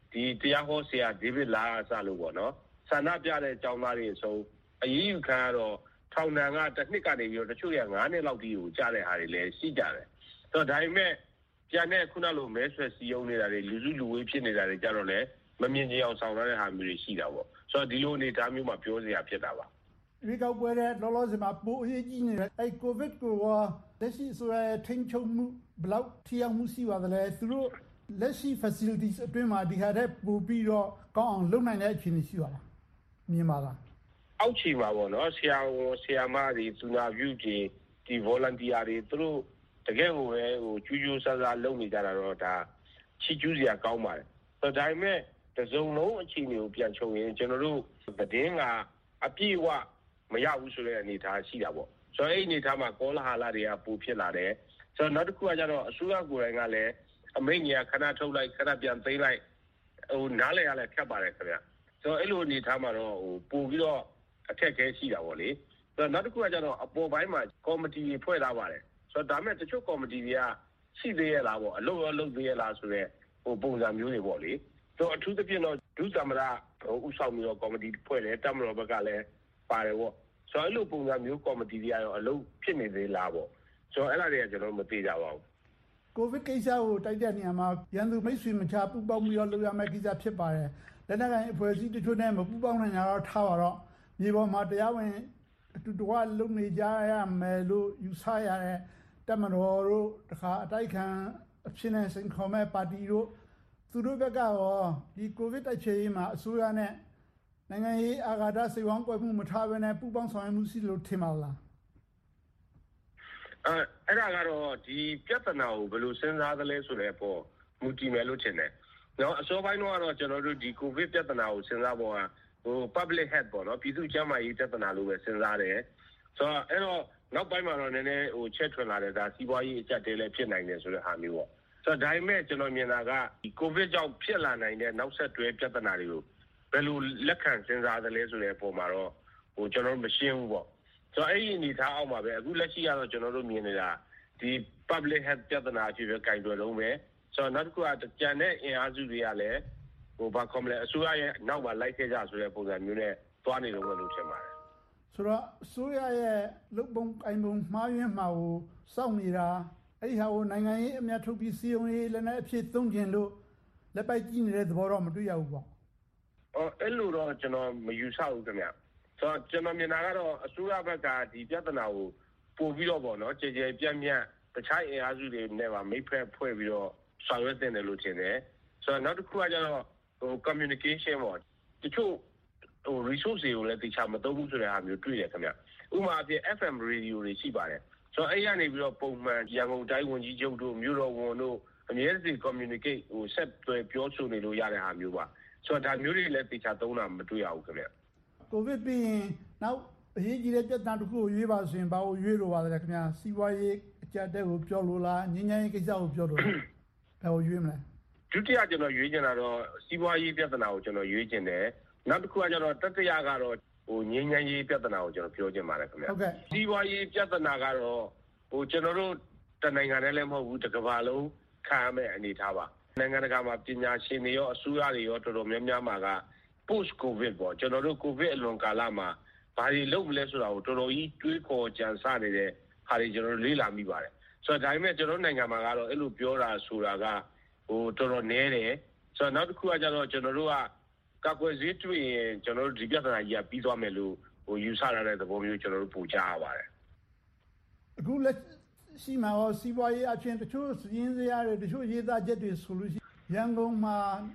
ဒီတရားဟောဆရာဒေးဗစ်လာဆာလို့ပေါ့နော်ဆန္ဒပြတဲ့ကျောင်းသားတွေအစုံအရေးယူခံရတော့ထောင်ဒဏ်ကတစ်နှစ်ကနေပြီးတော့တချို့ရ9နှစ်လောက်ထိကိုကြားတဲ့ဟာတွေလည်းရှိကြတယ်ဆိုတော့ဒါပေမဲ့ပြန်တဲ့ခုနလိုမဲဆွယ်စီယုံနေတာတွေလူစုလူဝေးဖြစ်နေတာတွေကြတော့လည်းမမြင်ကြအောင်ဆောင်ရတဲ့ဟာမျိုးတွေရှိတာပေါ့ဆိုတော့ဒီလိုအနေအထားမျိုးမှာပြောစရာဖြစ်တာပါဒီကောက်ပွဲတဲ့လောလောဆယ်မှာပိုအရေးကြီးနေတဲ့အဲကိုဗစ်ကိုလက်ရှိဆိုရထိန်းချုပ်မှုဘလောက်ထိရောက်မှုရှိပါသလဲသူတို့လက်ရှိ facilities အတွင်းမှာဒီဟာတဲ့ပို့ပြီးတော့ကောင်းအောင်လုပ်နိုင်တဲ့အခြေအနေရှိပါလားမြင်ပါလားအောက်ခြေမှာပေါ့နော်ဆရာမတွေသူနာပြုကြီးဒီ volunteer တွေသူတို့တကယ်ကိုပဲကျူးကျူးဆဆလုပ်နေကြတာတော့ဒါချီကျူးစရာကောင်းပါတယ်ဆိုတော့ဒါပေမဲ့တစုံလုံးအခြေအနေကိုပြန်ချုပ်ရင်ကျွန်တော်တို့သတင်းကအပြည့်အဝမရဘူးဆိုတဲ့အနေအထားရှိတာပေါ့ဆိုတော့အဲ့ဒီအနေအထားမှာကောလာဟလတွေကပိုဖြစ်လာတယ်ဆိုတော့နောက်တစ်ခုကကျတော့အစိုးရကိုယ်တိုင်ကလည်းအမိန့်ကြီးခဏထုတ်လိုက်ခဏပြန်သိမ်းလိုက်နားလည်ရလဲခက်ပါတယ်ခင်ဗျဆိုတော့အဲ့လိုအနေအထားမှာတော့ပို့ပြီးတော့အခက်အခဲရှိတာပေါ့လေဆိုတော့နောက်တစ်ခုကကျတော့အပေါ်ပိုင်းမှာကော်မတီဖွဲ့ထားပါတယ်ဆိုတော့ဒါမဲ့တချို့ကော်မတီတွေကရှိသေးရလားပေါ့အလုပ်သေးရလားဆိုတော့ပုံစံမျိုးတွေပေါ့လေဆိုတော့အထူးသဖြင့်တော့ဒုသမ္မတဥဆောင်ပြီးတော့ကော်မတီဖွဲ့တယ်တပ်မတော်ဘက်ကလည်းပါတယ်ပေါ့ဆိုတော့အဲ့လိုပုံစံမျိုးကော်မတီတွေကတော့အလုပ်ဖြစ်နေသေးလားပေါ့ဆိုတော့အဲ့ဒါတွေကကျွန်တော်မသိကြပါဘူးကိုဗစ်ကိစ္စကိုတိုက်တဲ့နေရာမှာရန်သူမိတ်ဆွေမချပူပေါင်းပြီးတော့လုပ်ရမယ့်ကိစ္စဖြစ်ပါတယ်လက်နက်ကိုင်အဖွဲ့အစည်းတချို့နဲ့မပူပေါင်းနိုင်ကြတော့ထားပါတော့မြေပေါ်မှာတရားဝင်အတူတကွလုပ်နေကြရမယ်လို့ယူဆရတဲ့တပ်မတော်တို့တခါအတိုက်ခံအဖြစ်နဲ့စိန်ခေါ်မဲ့ပါတီတို့သူတို့ဘက်ကရောဒီကိုဗစ်တိုက်ဖျက်ရေးမှာအစိုးရနဲ့နိုင်ငံရေးအာဃာတစိတ်ဝမ်းကွယ်မှုမထားဘဲနဲ့ပူပေါင်းဆောင်ရွက်မှုရှိလို့ထင်ပါလားအဲ့ဒါကတော့ဒီပြဿနာကိုဘယ်လိုစဉ်းစားသလဲဆိုတဲ့ပေါ်မူတည်မယ်လို့ထင်တယ်။နော်အစောပိုင်းတော့ကျွန်တော်တို့ဒီကိုဗစ်ပြဿနာကိုစဉ်းစားပေါ်ကpublic health ပေါ့နော်ပြည်သူ့ကျန်းမာရေးပြဿနာလို့ပဲစဉ်းစားတယ်။ဆိုတော့အဲ့တော့နောက်ပိုင်းမှာတော့နည်းနည်းချက်ထွင်လာတဲ့ဒါစီးပွားရေးအကျပ်တဲလည်းဖြစ်နိုင်တယ်ဆိုတဲ့ဟာမျိုးပေါ့။ဆိုတော့ဒါပေမဲ့ကျွန်တော်မြင်တာကဒီကိုဗစ်ကြောင့်ဖြစ်လာနိုင်တဲ့နောက်ဆက်တွဲပြဿနာတွေကိုဘယ်လိုလက်ခံစဉ်းစားသလဲဆိုတဲ့ပုံမှာတော့ကျွန်တော်မရှင်းဘူးပေါ့ဆိုတော့အဲ့ဒီအနေထားအောက်မှာပဲအခုလက်ရှိကတော့ကျွန်တော်တို့မြင်နေတာဒီ public health ပြဿနာအဖြစ်ပဲကင်တွယ်လုံးပဲဆိုတော့နောက်တစ်ခုကကြံတဲ့အင်အားစုတွေကလည်းဘာကောမလဲအစိုးရရဲ့နောက်မှာလိုက်ခဲ့ကြဆိုတဲ့ပုံစံမျိုးနဲ့သွားနေလို့ပဲလို့ထင်ပါတယ်ဆိုတော့အစိုးရရဲ့လုံပုံအိမ်ပုံမှားယွင်းမှာကိုစောင့်နေတာအဲ့ဒီဟာကိုနိုင်ငံရေးအများထုတ်ပြီးစီယုံရေးလည်းနဲ့အဖြစ်သုံးကျင်လို့လက်ပိုက်ကြည့်နေတဲ့သဘောတော့မတွေ့ရဘူးပေါ့အဲ့လိုတော့ကျွန်တော်မယူဆဘူးခင်ဗျဆိုတော့ကျွန်တော်မြင်တာကတော့အစိုးရဘက်ကဒီပြဿနာကိုပို့ပြီးတော့ပေါ့နော်ကြည်ကြဲပြန့်ပြန့်တခြားအင်အားစုတွေနဲ့ပါမိတ်ဖက်ဖွဲ့ပြီးတော့ဆောင်ရွက်တင်တယ်လို့ထင်တယ်ဆိုတော့နောက်တစ်ခုကကျတော့communication ပေါ့တချို့resource တွေကိုလည်းတခြားမသုံးဘူးဆိုတဲ့ဟာမျိုးတွေ့တယ်ခင်ဗျဥပမာအဖြစ် FM radio တွေရှိပါတယ်ဆိုတော့အဲ့ရနေပြီးတော့ပုံမှန်ရန်ကုန်တိုင်းဝန်ကြီးချုပ်တို့မြို့တော်ဝန်တို့အမြဲတမ်း communicate ဆက်သွယ်ပြောဆိုနေလို့ရတဲ့ဟာမျိုးပါဆိုတော့ဒါမျိုးတွေလည်းတခြားသုံးတာမတွေ့ရဘူးခင်ဗျကိုဗစ်ပြီးရင်နောက်အရေးကြီးတဲ့ပြဿနာတစ်ခုကိုရွေးပါဆိုရင်ဘာကိုရွေးလို့ပါလဲခင်ဗျာစီးပွားရေးအကျပ်တဲ့ကိုပြောလို့လားငြိမ်းချမ်းရေးကိစ္စကိုပြောလို့လားဘယ်ကိုရွေးမလဲဒုတိယကျွန်တော်ရွေးချင်တာတော့စီးပွားရေးပြဿနာကိုကျွန်တော်ရွေးချင်တယ်နောက်တစ်ခုကကျတော့တတိယကတော့ငြိမ်းချမ်းရေးပြဿနာကိုကျွန်တော်ပြောချင်ပါတယ်ခင်ဗျာဟုတ်ကဲ့စီးပွားရေးပြဿနာကတော့ကျွန်တော်တို့တနိုင်ငံနဲ့လည်းမဟုတ်ဘူးတစ်ကမ္ဘာလုံးခံရမယ့်အနေအထားပါနိုင်ငံတကာမှာပညာရှင်တွေရောအစိုးရတွေရောတော်တော်များများမှာက post covid ပေါ့ကျွန်တော်တို့ covid အလွန်ကာလမှာဘာတွေလုပ်မလဲဆိုတာကိုတော်တော်ကြီးတွေးခေါ်ကြံစနေတဲ့ဟာတွေကျွန်တော်တို့လေ့လာမိပါတယ်ဆိုတော့ဒါပေမဲ့ကျွန်တော်နိုင်ငံမှာကတော့အဲ့လိုပြောတာဆိုတာကတော်တော်နည်းတယ်ဆိုတော့နောက်တစ်ခုကကျတော့ကျွန်တော်တို့ကကာကွယ်ဆေးတွေ့ရင်ကျွန်တော်တို့ဒီပြဿနာကြီးကပြီးသွားမယ်လို့ယူဆရတဲ့သဘောမျိုးကျွန်တော်တို့ပို့ကြရပါတယ်အခုလက်ရှိမှာရောစီးပွားရေးအချင်းတချို့ရင်းစရာတွေတချို့ရေးသားချက်တွေဆိုလို့ရှိရင်ရန်ကုန်မှာ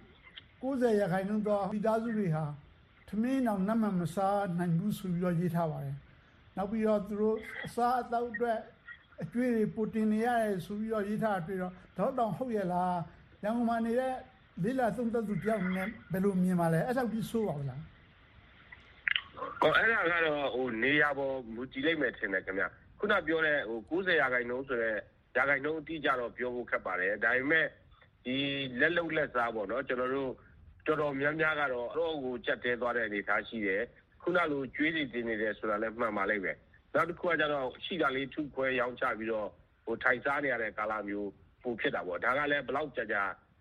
90%သောပြည်သားစုတွေဟာသမင်းအောင်နတ်မစားနိုင်ဘူးဆိုပြီးတော့ရေးထားပါတယ်နောက်ပြီးတော့သူတို့အစားအသောက်အတွက်အကျွေးတွေပိုတင်နေရတယ်ဆိုပြီးတော့ရေးထားတွေ့တော့တောင်ဟုတ်ရဲ့လားရန်ကုန်မှာနေတဲ့လေးလာသုံးသက်သူကြောက်နေဘယ်လိုမြင်ပါလဲအဲ့ဒါပြီးဆိုးပါလားအဲ့ဒါကတော့နေရာပေါ်မူတည်လိုက်မယ်ထင်တယ်ခင်ဗျခုနပြောတဲ့90%ဆိုတဲ့ရာခိုင်နှုန်းအတိအကျတော့ပြောဖို့ခက်ပါတယ်ဒါပေမဲ့ဒီလက်လုံလက်စားပေါ့နော်ကျွန်တော်တို့တော်တော်များများကတော့တော့ကိုကြက်တဲသွားတဲ့အနေအထားရှိတယ်ခုနလိုကျွေးတွေတင်နေတယ်ဆိုတာလည်းမှန်ပါလိမ့်မယ်နောက်တစ်ခုကကျတော့ရှိတာလေးထုခွဲရောင်းချပြီးတော့ထိုင်စားနေရတဲ့ကာလမျိုးပိုဖြစ်တာပေါ့ဒါကလည်းဘလောက်ကြာ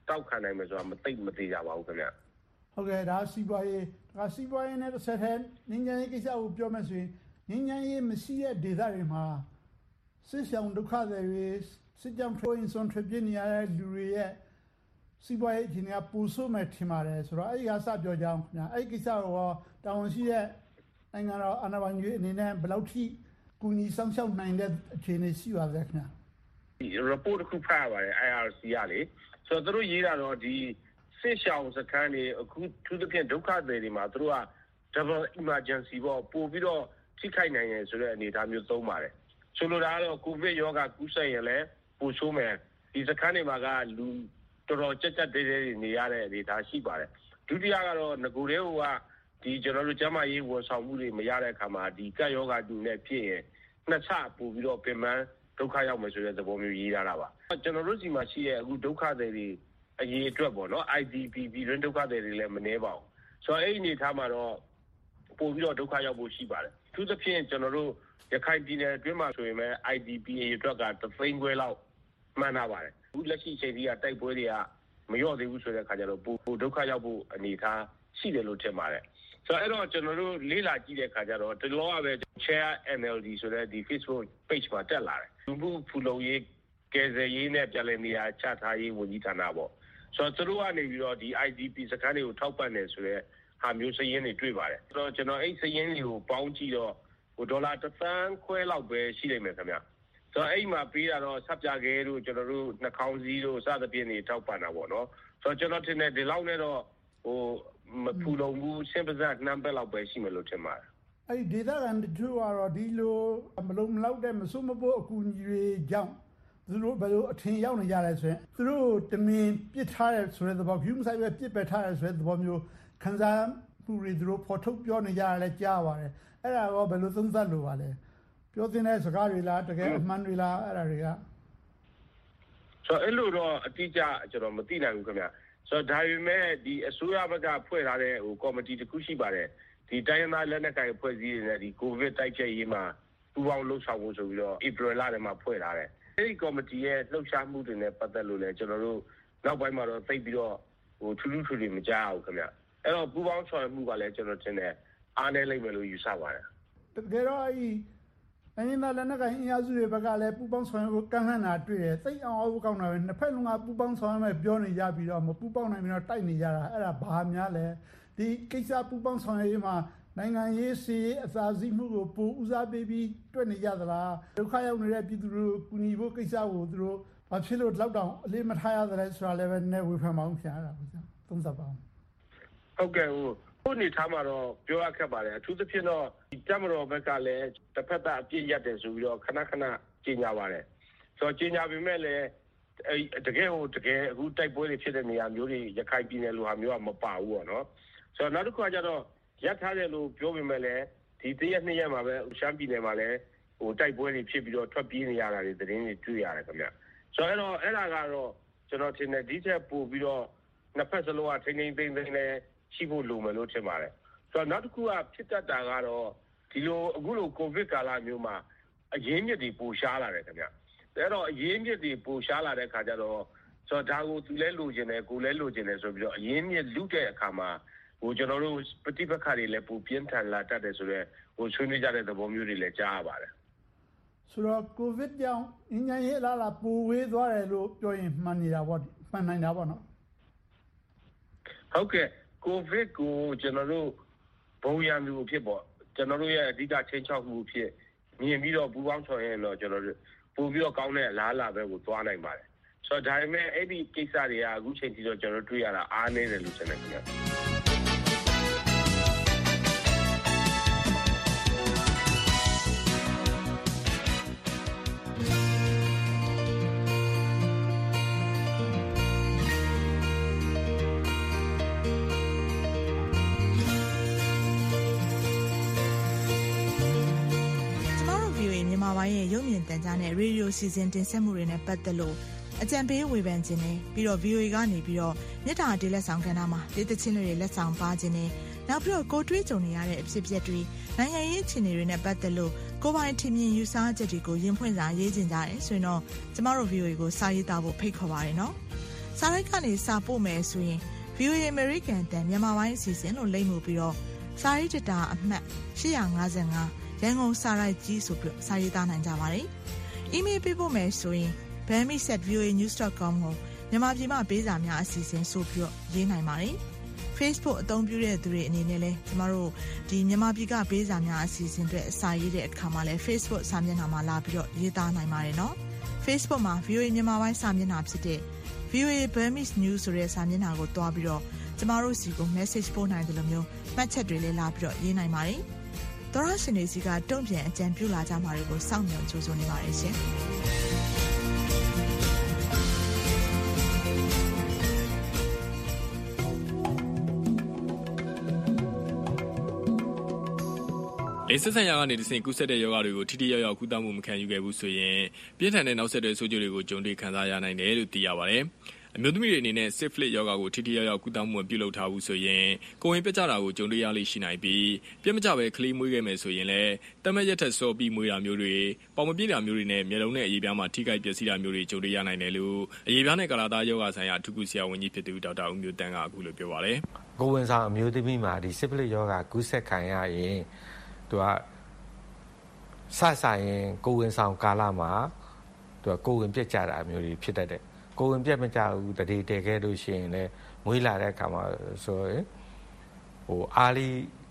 တောက်ခံနိုင်မယ်ဆိုတာမသိကြပါဘူးခင်ဗျဟုတ်ကဲ့ဒါစီးပွားရေးနဲ့တစ်ဆက်တည်းငြိမ်းချမ်းရေးကိစ္စကိုပြောမယ်ဆိုရင်ငြိမ်းချမ်းရေးမရှိတဲ့ဒေသတွေမှာစစ်ရှောင်ဒုက္ခသည်တွေစစ်ကြောင့်ထိုးရင်ဆုံးထွက်ပြေးနေရတဲ့လူတွေရဲ့စီးပွားရေးအခြေအနေကပိုဆိုးမယ်ထင်ပါတယ်ဆိုတော့အဲ့ဒီကစပြောကြအောင်ခင်ဗျာအဲ့ဒီကိစ္စတော့တာဝန်ရှိတဲ့နိုင်ငံတော်အာဏာပိုင်တွေအနေနဲ့ဘယ်လောက်ထိကူညီဆောင်ရှောက်နိုင်တဲ့အခြေအနေရှိပါလဲခင်ဗျာဒီ report တစ်ခုဖတ်ရပါတယ် IRC ကလေဆိုတော့သူတို့ရေးတာတော့ဒီစစ်ရှောင်စခန်းတွေအခုသူတို့ပြန်ဒုက္ခသည်တွေမှာသူတို့က double emergency ပေါ့ပို့ပြီးတော့ထိခိုက်နိုင်ရဆိုတဲ့အနေအထားမျိုးသုံးပါတယ်ဆိုလိုတာကတော့ကိုဗစ်ရောဂါကူးစက်ရင်လည်းပိုဆိုးမယ်ဒီစခန်းတွေမှာကလူတော်တော်ကြက်တဲနေရတဲ့အနေအထားရှိပါတယ်ဒုတိယကတော့ငကိုတွေကဒီကျွန်တော်တို့ကျန်းမာရေးဝန်ဆောင်မှုတွေမရတဲ့အခါမှာဒီကပ်ရောဂါတူနဲ့ဖြစ်ရင်နှစ်ဆပို့ပြီးတော့ပြင်ပန်းဒုက္ခရောက်မယ်ဆိုတဲ့သဘောမျိုးရေးထားတာပါကျွန်တော်တို့စီမှာရှိရဲ့အခုဒုက္ခသည်တွေအရေးအတွက်ပေါ့နော် IDP ပြည်တွင်းဒုက္ခသည်တွေလည်းမနှဲပါဘူးဆိုတော့အဲ့ဒီအနေထားမှာတော့ပို့ပြီးတော့ဒုက္ခရောက်ဖို့ရှိပါတယ်သူသဖြင့်ကျွန်တော်တို့ရခိုင်ပြည်နယ်အတွင်းမှာဆိုရင်ပဲ IDP အရေးအတွက်က3သိန်းခွဲလောက်မှန်းထားပါတယ်အခုလက်ရှိအချိန်ကြီးကတိုက်ပွဲတွေကမလျော့သေးဘူးဆိုတဲ့အခါကျတော့ပိုဒုက္ခရောက်ဖို့အနေအထားရှိတယ်လို့ထင်ပါတယ်ဆိုတော့အဲ့တော့ကျွန်တော်တို့လေးလာကြည့်တဲ့အခါကျတော့ဒီလောကပဲ Share NLD ဆိုတဲ့ဒီ Facebook page မှာတက်လာတယ်လူမှုဖူလုံရေးကယ်ဆယ်ရေးနဲ့ပြည်လည်နေရာချထားရေးဝန်ကြီးဌာနပေါ့ဆိုတော့သူတို့ကနေပြီးတော့ဒီ IDP စခန်းတွေကိုထောက်ပံ့တယ်ဆိုတဲ့ဟာမျိုးစရင်းတွေတွေ့ပါတယ်ဆိုတော့ကျွန်တော်အဲ့စရင်းတွေကိုပေါင်းကြည့်တော့ဒေါ်လာ1.5 သန်းလောက်ပဲရှိလိမ့်မယ်ခင်ဗျဆိုတော့အဲ့မှာပေးတာတော့ဆက်ပြခဲတို့ကျွန်တော်တို့နှာခေါင်းစည်းတို့စသဖြင့်တွေထောက်ပံ့တာပေါ့နော်ဆိုတော့ကျွန်တော်ထင်တယ်ဒီလောက်နဲ့တော့မဖူလုံဘူးစင်ပစက်နံပါတ်လောက်ပဲရှိမယ်လို့ထင်ပါတယ်အဲ့ဒီဒေသခံတို့ကတော့ဒီလိုမလုံမလောက်တဲ့မစိုးမပိုးအကူအညီတွေကြောင့်သူတို့ဘယ်လိုအထင်ရောက်နေကြလဲဆိုရင်သူတို့တမင်ပစ်ထားတဲ့ဆိုတဲ့သဘောဂရုမစိုက်ပဲပစ်ပယ်ထားတဲ့ဆိုတဲ့သဘောမျိုးခံစားမှုတွေသူတို့ဖော်ထုတ်ပြောနေကြရလဲကြားပါတယ်အဲ့ဒါတော့ဘယ်လိုသုံးသပ်လို့ပါလဲပြောတဲ့စကားတွေလားတကယ်အမှန်တွေလားအဲ့ဒါတွေကဆိုအဲ့လိုတော့အတိအကျကျွန်တော်မသိနိုင်ဘူးခင်ဗျဆိုတော့ဒါပေမဲ့ဒီအစိုးရဘက်ကဖွဲ့ထားတဲ့ကော်မတီတစ်ခုရှိပါတယ်ဒီတိုင်းရင်းသားလက်နက်ကိုင်ဖွဲ့စည်းနေတဲ့ဒီကိုဗစ်တိုက်ဖျက်ရေးမှာပူးပေါင်းလှုပ်ဆောင်ဖို့ဆိုပြီးတော့ဧပြီလထဲမှာဖွဲ့ထားတယ်အဲဒီကော်မတီရဲ့လှုပ်ရှားမှုတွေနဲ့ပတ်သက်လို့လည်းကျွန်တော်တို့နောက်ပိုင်းမှာတော့သိပြီးတော့ထူးထူးမကြားအောင်ခင်ဗျအဲ့တော့ပူးပေါင်းဆောင်ရွက်မှုကလည်းကျွန်တော်ထင်တယ်အားနည်းလိမ့်မယ်လို့ယူဆပါတယ်တကယ်တော့အဲဒီတိုင်းရင်းသားလက်နက်ကိုင်အင်အားစုတွေဘက်ကလည်းပူးပေါင်းဆောင်ရွက်ဖို့ကန့်လန့်တာတွေ့တယ်သိအောင်အောင်ကောင်းတာပဲနှစ်ဖက်လုံးကပူးပေါင်းဆောင်ရွက်မယ်ပြောနေကြပြီးတော့မပူးပေါင်းနိုင်ပြီးတော့တိုက်နေကြတာအဲ့ဒါဘာများလဲဒီကိစ္စပူးပေါင်းဆောင်ရွက်ရေးမှာနိုင်ငံရေးစီအသာစီးမှုကိုပိုဦးစားပေးပြီးတွေ့နေကြသလားဒုက္ခရောက်နေတဲ့ပြည်သူတို့ကူညီဖို့ကိစ္စကိုသူတို့ဘာဖြစ်လို့လောက်တောင်အလေးမထားရသလဲဆိုတာလည်းပဲနည်းဝေဖန်ပါအောင်ခင်ဗျာသုံးသပ်ပါအောင်ဟုတ်ကဲ့ခုနေထားမှာတော့ပြောရခက်ပါတယ်အထူးသဖြင့်တော့ဒီတမတော်ဘက်ကလည်းတစ်ဖက်သားအပြစ်ရက်တယ်ဆိုပြီးတော့ခဏကြီးညာပါတယ်ဆိုတော့ကြီးညာပေမဲ့လည်းတကယ်အခုတိုက်ပွဲတွေဖြစ်တဲ့နေရာမျိုးတွေရခိုင်ပြည်နယ်လိုဟာမျိုးကမပါဘူးပေါ့နော်ဆိုတော့နောက်တစ်ခါကျတော့ရပ်ထားတယ်လို့ပြောပေမဲ့လည်းဒီတရက်နှစ်ရက်မှာပဲရှမ်းပြည်နယ်မှာလည်းတိုက်ပွဲတွေဖြစ်ပြီးတော့ထွက်ပြေးနေရတာတွေသတင်းတွေတွေ့ရတယ်ခင်ဗျဆိုတော့အဲ့ဒါကတော့ကျွန်တော်ထင်တယ်ဒီချက်ပို့ပြီးတော့နှစ်ဖက်စလုံးကထိန်းသိမ်းလည်းရှိဖို့လိုမယ်လို့ထင်ပါတယ်ဆိုတော့နောက်တစ်ခုကဖြစ်တတ်တာကတော့ဒီလိုအခုလိုကိုဗစ်ကာလမျိုးမှာအရင်းမြစ်တွေပိုရှားလာတယ်ခင်ဗျအဲ့တော့အရင်းမြစ်တွေပိုရှားလာတဲ့ခါကျတော့ဆိုတော့ဒါကိုသူလည်းလိုချင်တယ်ကိုလည်းလိုချင်တယ်ဆိုပြီးတော့အရင်းမြစ်လူတဲ့အခါမှာကျွန်တော်တို့ပဋိပက္ခတွေလည်းပိုပြင်းထန်လာတတ်တယ်ဆိုတော့ဆွေးနွေးကြတဲ့သဘောမျိုးတွေလည်းကြားရပါတယ်ဆိုတော့ကိုဗစ်ကြောင့်အင်ဂျင်ရေးလာပိုဝေးသွားတယ်လို့ပြောရင်မှန်နေတာပေါ့မှန်နိုင်တာပေါ့နော်ဟုတ်ကဲ့ကိုဗစ်ကိုကျွန်တော်တို့ဘုံရံမှုဖြစ်ပေါ့ကျွန်တော်တို့ရဲ့အဓိကချင်းချောက်မှုဖြစ်မြင်ပြီးတော့ပူပေါင်းဆောင်ရင်တော့ကျွန်တော်တို့ပို့ပြီးတော့ကောင်းတဲ့အလားအလာပဲကိုသွားနိုင်ပါတယ်ဆိုတော့ဒါပေမဲ့အဲ့ဒီကိစ္စတွေကအခုချိန်ထိတော့ကျွန်တော်တွေ့ရတာအားနည်းတယ်လို့ထင်တယ်ခင်ဗျရဲ့ရုပ်မြင်သံကြားနဲ့ရေဒီယိုစီစဉ်တင်ဆက်မှုတွေနဲ့ပတ်သက်လို့အကြံပေးဝေဖန်ခြင်းနဲ့ပြီးတော့ VOA ကနေပြီးတော့မြစ်တာတေးလက်ဆောင်ကဏ္ဍမှာဒေသချင်းတွေလက်ဆောင်ပါခြင်းနဲ့နောက်ပြီးတော့ကိုတွေးကြုံနေရတဲ့အဖြစ်အပျက်တွေနိုင်ငံရေးအခြေအနေတွေနဲ့ပတ်သက်လို့ကိုပိုင်ထင်မြင်ယူဆချက်တွေကိုရင်ဖွင့်စာရေးခြင်းကြတယ်ဆိုရင်တော့ကျမတို့ VOA ကိုစာရေးသားဖို့ဖိတ်ခေါ်ပါရနော်စာစာရိုက်ကနေစာပို့မယ်ဆိုရင် VOA American တန်မြန်မာပိုင်းအစီအစဉ်လို့လိမ့်မှုပြီးတော့စာရေးတတာအမှတ်855ရန်ကုန်စာရိုက်ကြီးဆိုပြီးစာရေးသားနိုင်ကြပါတယ်။ email ပေးဖို့မယ်ဆိုရင် bami@voanews.com ကိုမြန်မာပြည်မှာပေးစာများအစီအစဉ်ဆိုပြီးရေးနိုင်ပါတယ်။ Facebook အသုံးပြုတဲ့သူတွေအနေနဲ့လည်းကျမတို့ဒီမြန်မာပြည်ကပေးစာများအစီအစဉ်တွေစာရေးတဲ့အခါမှာလည်း Facebook စာမျက်နှာမှာလာပြီးတော့ရေးသားနိုင်ပါတယ်နော်။ Facebook မှာ VOA မြန်မာပိုင်းစာမျက်နှာဖြစ်တဲ့ VOA Burmese News ဆိုတဲ့စာမျက်နှာကိုတွားပြီးတော့ကျမတို့စီကို message ပို့နိုင်တယ်လို့မျိုးမှတ်ချက်တွေလည်းလာပြီးတော့ရေးနိုင်ပါတယ်။သောရရှင်တွေစီကတုံ့ပြန်အကြံပြုလာကြမှာတွေကိုစောင့်မျှော်ကြိုးစားနေပါတယ်ရှင်။လေဆက်ဆံရကနေတဆင့်ကူးစက်တဲ့ရောဂါတွေကိုထိထိရောက်ရောက်ကုသမှုမခံယူခဲ့ဘူးဆိုရင်ပြင်းထန်တဲ့နောက်ဆက်တွဲဆိုးကျိုးတွေကိုကြုံတွေ့ခံစားရနိုင်တယ်လို့သိရပါတယ်။အမျိုးသမီးတွေအနေနဲ့ syphilis ရောဂါကိုထိထိရောက်ရောက်ကုသမှုပြုလုပ်ထားဘူးဆိုရင်ကိုယ်ဝင်ပြတ်ကျတာကိုကြုံတွေ့ရလိမ့်ရှိနိုင်ပြီးပြတ်မကျပဲကလေးမွေးခဲ့မယ်ဆိုရင်လည်းတမက်ရက်ထက်စောပြီးမွေးတာမျိုးတွေပေါင်မပြည့်တာမျိုးတွေနဲ့မျက်လုံးနဲ့အရေပြားမှာထိခိုက်ပျက်စီးတာမျိုးတွေကြုံတွေ့ရနိုင်တယ်လို့အရေပြားနဲ့ကာလာသားရောဂါဆိုင်ရာအထူးကုဆရာဝန်ကြီးဖြစ်သူဒေါက်တာဦးမျိုးတန်းကအခုလိုပြောပါတယ်။ကိုယ်ဝင်ဆောင်အမျိုးသမီးမှာဒီ syphilis ရောဂါကူးစက်ခံရရင်သူကစရင်ကိုဝင်ဆောင်ကာလမှာသူကကိုဝင်ပြက်ကြတာမျိုးတွေဖြစ်တတ်တယ်ကိုဝင်ပြက်မကြဘူးတတိတည်ခဲ့လို့ရှိရင်လည်းမွေးလာတဲ့အခါမှာဆိုရင်early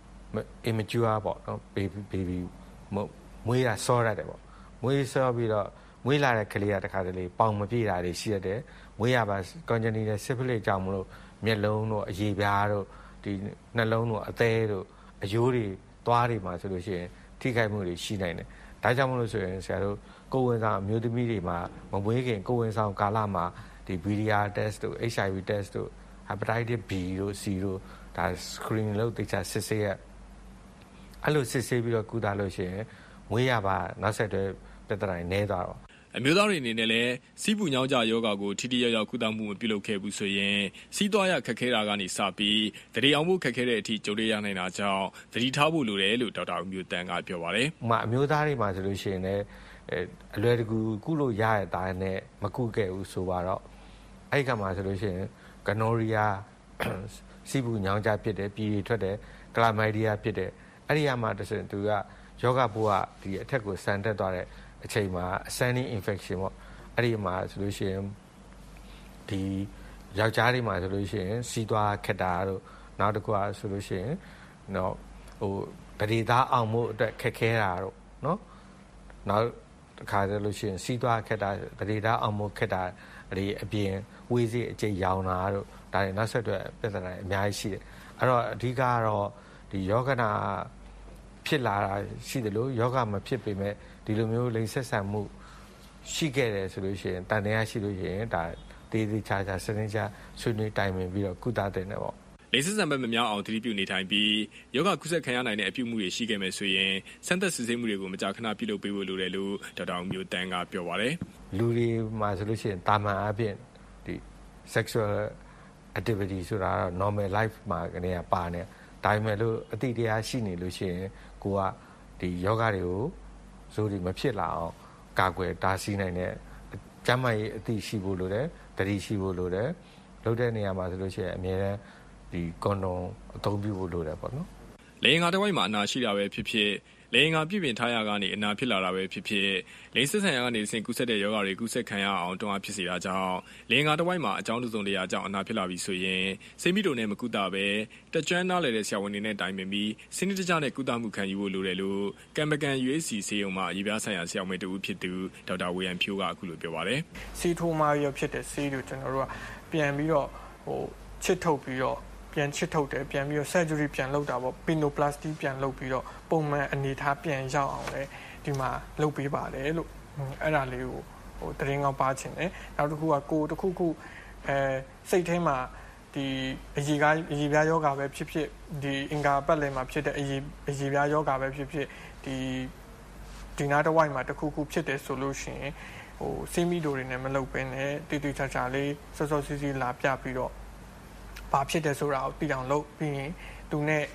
immature ပေါ့နော် baby မွေးတာစောရတယ်ပေါ့မွေးစောပြီးတော့မွေးလာတဲ့ကလေးကတခါတလေပေါင်မပြည့်တာတွေရှိရတယ်မွေးရပါ congenital syphilis ကြောင့်မလို့မျက်လုံးတို့အရေပြားတို့ဒီနှလုံးတို့အသည်းတို့အယိုးတွေသွားတွေမှာဆိုလို့ရှိရင်ထိခိုက်မှုတွေရှိနိုင်တယ်ဒါကြောင့်မလို့ဆိုရင်ဆရာတို့ကိုယ်ဝင်ဆောင်အမျိုးသမီးတွေမှာမမွေးခင်ကိုယ်ဝင်ဆောင်ကာလမှာဒီ BDR test တို့ HIV test တို့ hepatitis B တို့ C တို့ဒါ screening လုပ်သိချာစစ်ဆေးရအဲ့လိုစစ်ဆေးပြီးတော့ကုသလို့ရှိရင်မွေးရပါနောက်ဆက်တွဲပြဿနာတွေနည်းသွားတော့အမျိုးသားတွေအနေနဲ့လည်းစီးပူညောင်းကြယောဂါကိုထိထိရောက်ရောက်ကုသမှုမပြုလုပ်ခဲ့ဘူးဆိုရင်စီးသွားရခက်ခဲတာကနေစပြီးတတိအောင်မှုခက်ခဲတဲ့အထိကြုံရနိုင်တာကြောင့်သတိထားဖို့လိုတယ်လို့ဒေါက်တာဦးမျိုးတန်းကပြောပါတယ်။အမျိုးသားတွေမှာဆိုလို့ရှိရင်လည်းအလွယ်တကူကုလို့ရတဲ့သားနဲ့မကုခဲ့ဘူးဆိုတော့အဲ့ဒီကမှဆိုလို့ရှိရင်ဂနိုရီယာစီးပူညောင်းကြဖြစ်တယ်ပြည်ထွက်တယ်ကလာမိုက်ဒီယာဖြစ်တယ်အဲ့ဒီမှာတစင်သူကယောဂပိုးကဒီအထက်ကိုဆန်တက်သွားတဲ့အချိန်မှာ ascending infection ပေါ့အဲ့ဒီမှာဆိုလို့ရှိရင်ဒီယောက်ျားတွေမှာဆိုလို့ရှိရင်စီးသွားခက်တာတို့နောက်တစ်ခုဆိုလို့ရှိရင်နော်တတိသားအောင်မှုအတွက်ခက်ခဲတာတို့နော်နောက်တစ်ခါဆိုလို့ရှိရင်စီးသွားခက်တာတတိသားအောင်မှုခက်တာဒီအပြင်ဝေးစေးအကျိတ်ရောင်တာတို့ဒါတွေနောက်ဆက်တွဲပြဿနာအများကြီးရှိတယ်အဲ့တော့အဓိကကတော့ဒီယောဂနာဖြစ်လာတာရှိတယ်လို့ယောဂမဖြစ်ပေမဲ့ဒီလိုမျိုးလိင်ဆက်ဆံမှုရှိခဲ့တယ်ဆိုလို့ရှိရင်တန်တရားရှိလို့ရှိရင်ဒါတေးသေးချာချာစနစ်ချဆွေးနွေးတိုင်ပင်ပြီးတော့ကုသတဲ့နေပေါ့လိင်ဆက်ဆံဘက်မများအောင်သတိပြုနေထိုင်ပြီးယောဂကုသခံရနိုင်တဲ့အပြုမှုတွေရှိခဲ့မယ်ဆိုရင်စမ်းသပ်စစ်ဆေးမှုတွေကိုမကြာခဏပြုလုပ်ပေးဖို့လိုတယ်လို့ဒေါက်တာဦးမျိုးတန်းကပြောပါတယ်လူတွေမှာဆိုလို့ရှိရင်တာမန်အပြင်ဒီ sexual activity ဆိုတာတော့ normal life မှာကနေပါနေဒါပေမဲ့လို့အတိတရားရှိနေလို့ရှိရင်ကိုကဒီယောဂတွေကိုဇိုးတွေမဖြစ်လာအောင်ကာကွယ်တားဆီးနိုင်တဲ့ကျန်းမာရေးအသိရှိဖို့လိုတယ်တတိရှိဖို့လိုတယ်လုပ်တဲ့နေရာမှာဆိုလို့ရှိရင်အများအားဒီကွန်ဒုံအသုံးပြုဖို့လိုတယ်ပေါ့နော်လေငါတစ်ဝိုက်မှာအနာရှိတာပဲဖြစ်ဖြစ်လေငါပြပြင်ထားရကနေအနာဖြစ်လာတာပဲဖြစ်ဖြစ်လိင်ဆက်ဆံရကနေစဉ်ကူးဆက်တဲ့ယောဂတွေကူးဆက်ခံရအောင်တွန်းအားဖြစ်စေတာကြောင့်လေငါတစ်ဝိုက်မှာအကြောင်းတစုံတရာကြောင့်အနာဖြစ်လာပြီဆိုရင်စိတ်မိတုံနဲ့မကုသပဲတကြွနားလေတဲ့ဆရာဝန်တွေနဲ့တိုင်ပင်ပြီးစနစ်တကျနဲ့ကုသမှုခံယူဖို့လိုတယ်လို့ကံပကံ USC ဆေးရုံမှာရေးပြဆိုင်ရာဆရာဝန်တူဖြစ်သူဒေါက်တာဝေယံဖြိုးကအခုလိုပြောပါတယ်စီထိုမာရဖြစ်တဲ့ဆေးတို့ကျွန်တော်တို့ကပြန်ပြီးတော့ချစ်ထုတ်ပြီးတော့ပြန်ချစ်ထုတ်တယ်ပြန်ပြီးတော့ surgery ပြန်လုပ်တာပေါ့ pinoplasty ပြန်လုပ်ပြီးတော့ပုံမှန်အနေထားပြန်ရောက်အောင်လေဒီမှာလုပ်ပေးပါတယ်လို့အဲ့ဒါလေးကိုတရင်ကောင်းပါချင်တယ်နောက်တစ်ခုကကိုတစ်ခုခုစိတ်ထဲမှာဒီအရေပြားယောဂါပဲဖြစ်ဖြစ်ဒီအင်္ဂါပတ်လည်မှာဖြစ်တဲ့အရေပြားယောဂါပဲဖြစ်ဖြစ်ဒီနားတစ်ဝိုက်မှာတစ်ခုခုဖြစ်တယ်ဆိုလို့ရှိရင်စေးမီတိုတွေနဲ့မလုပ်ဘဲနဲ့တိတိကျကျလေးစောစောစီးစီးလာပြပြီးတော့ဘာဖြစ်တယ်ဆိုတာကိုသိအောင်လုပ်ပြီးရင်သူနဲ့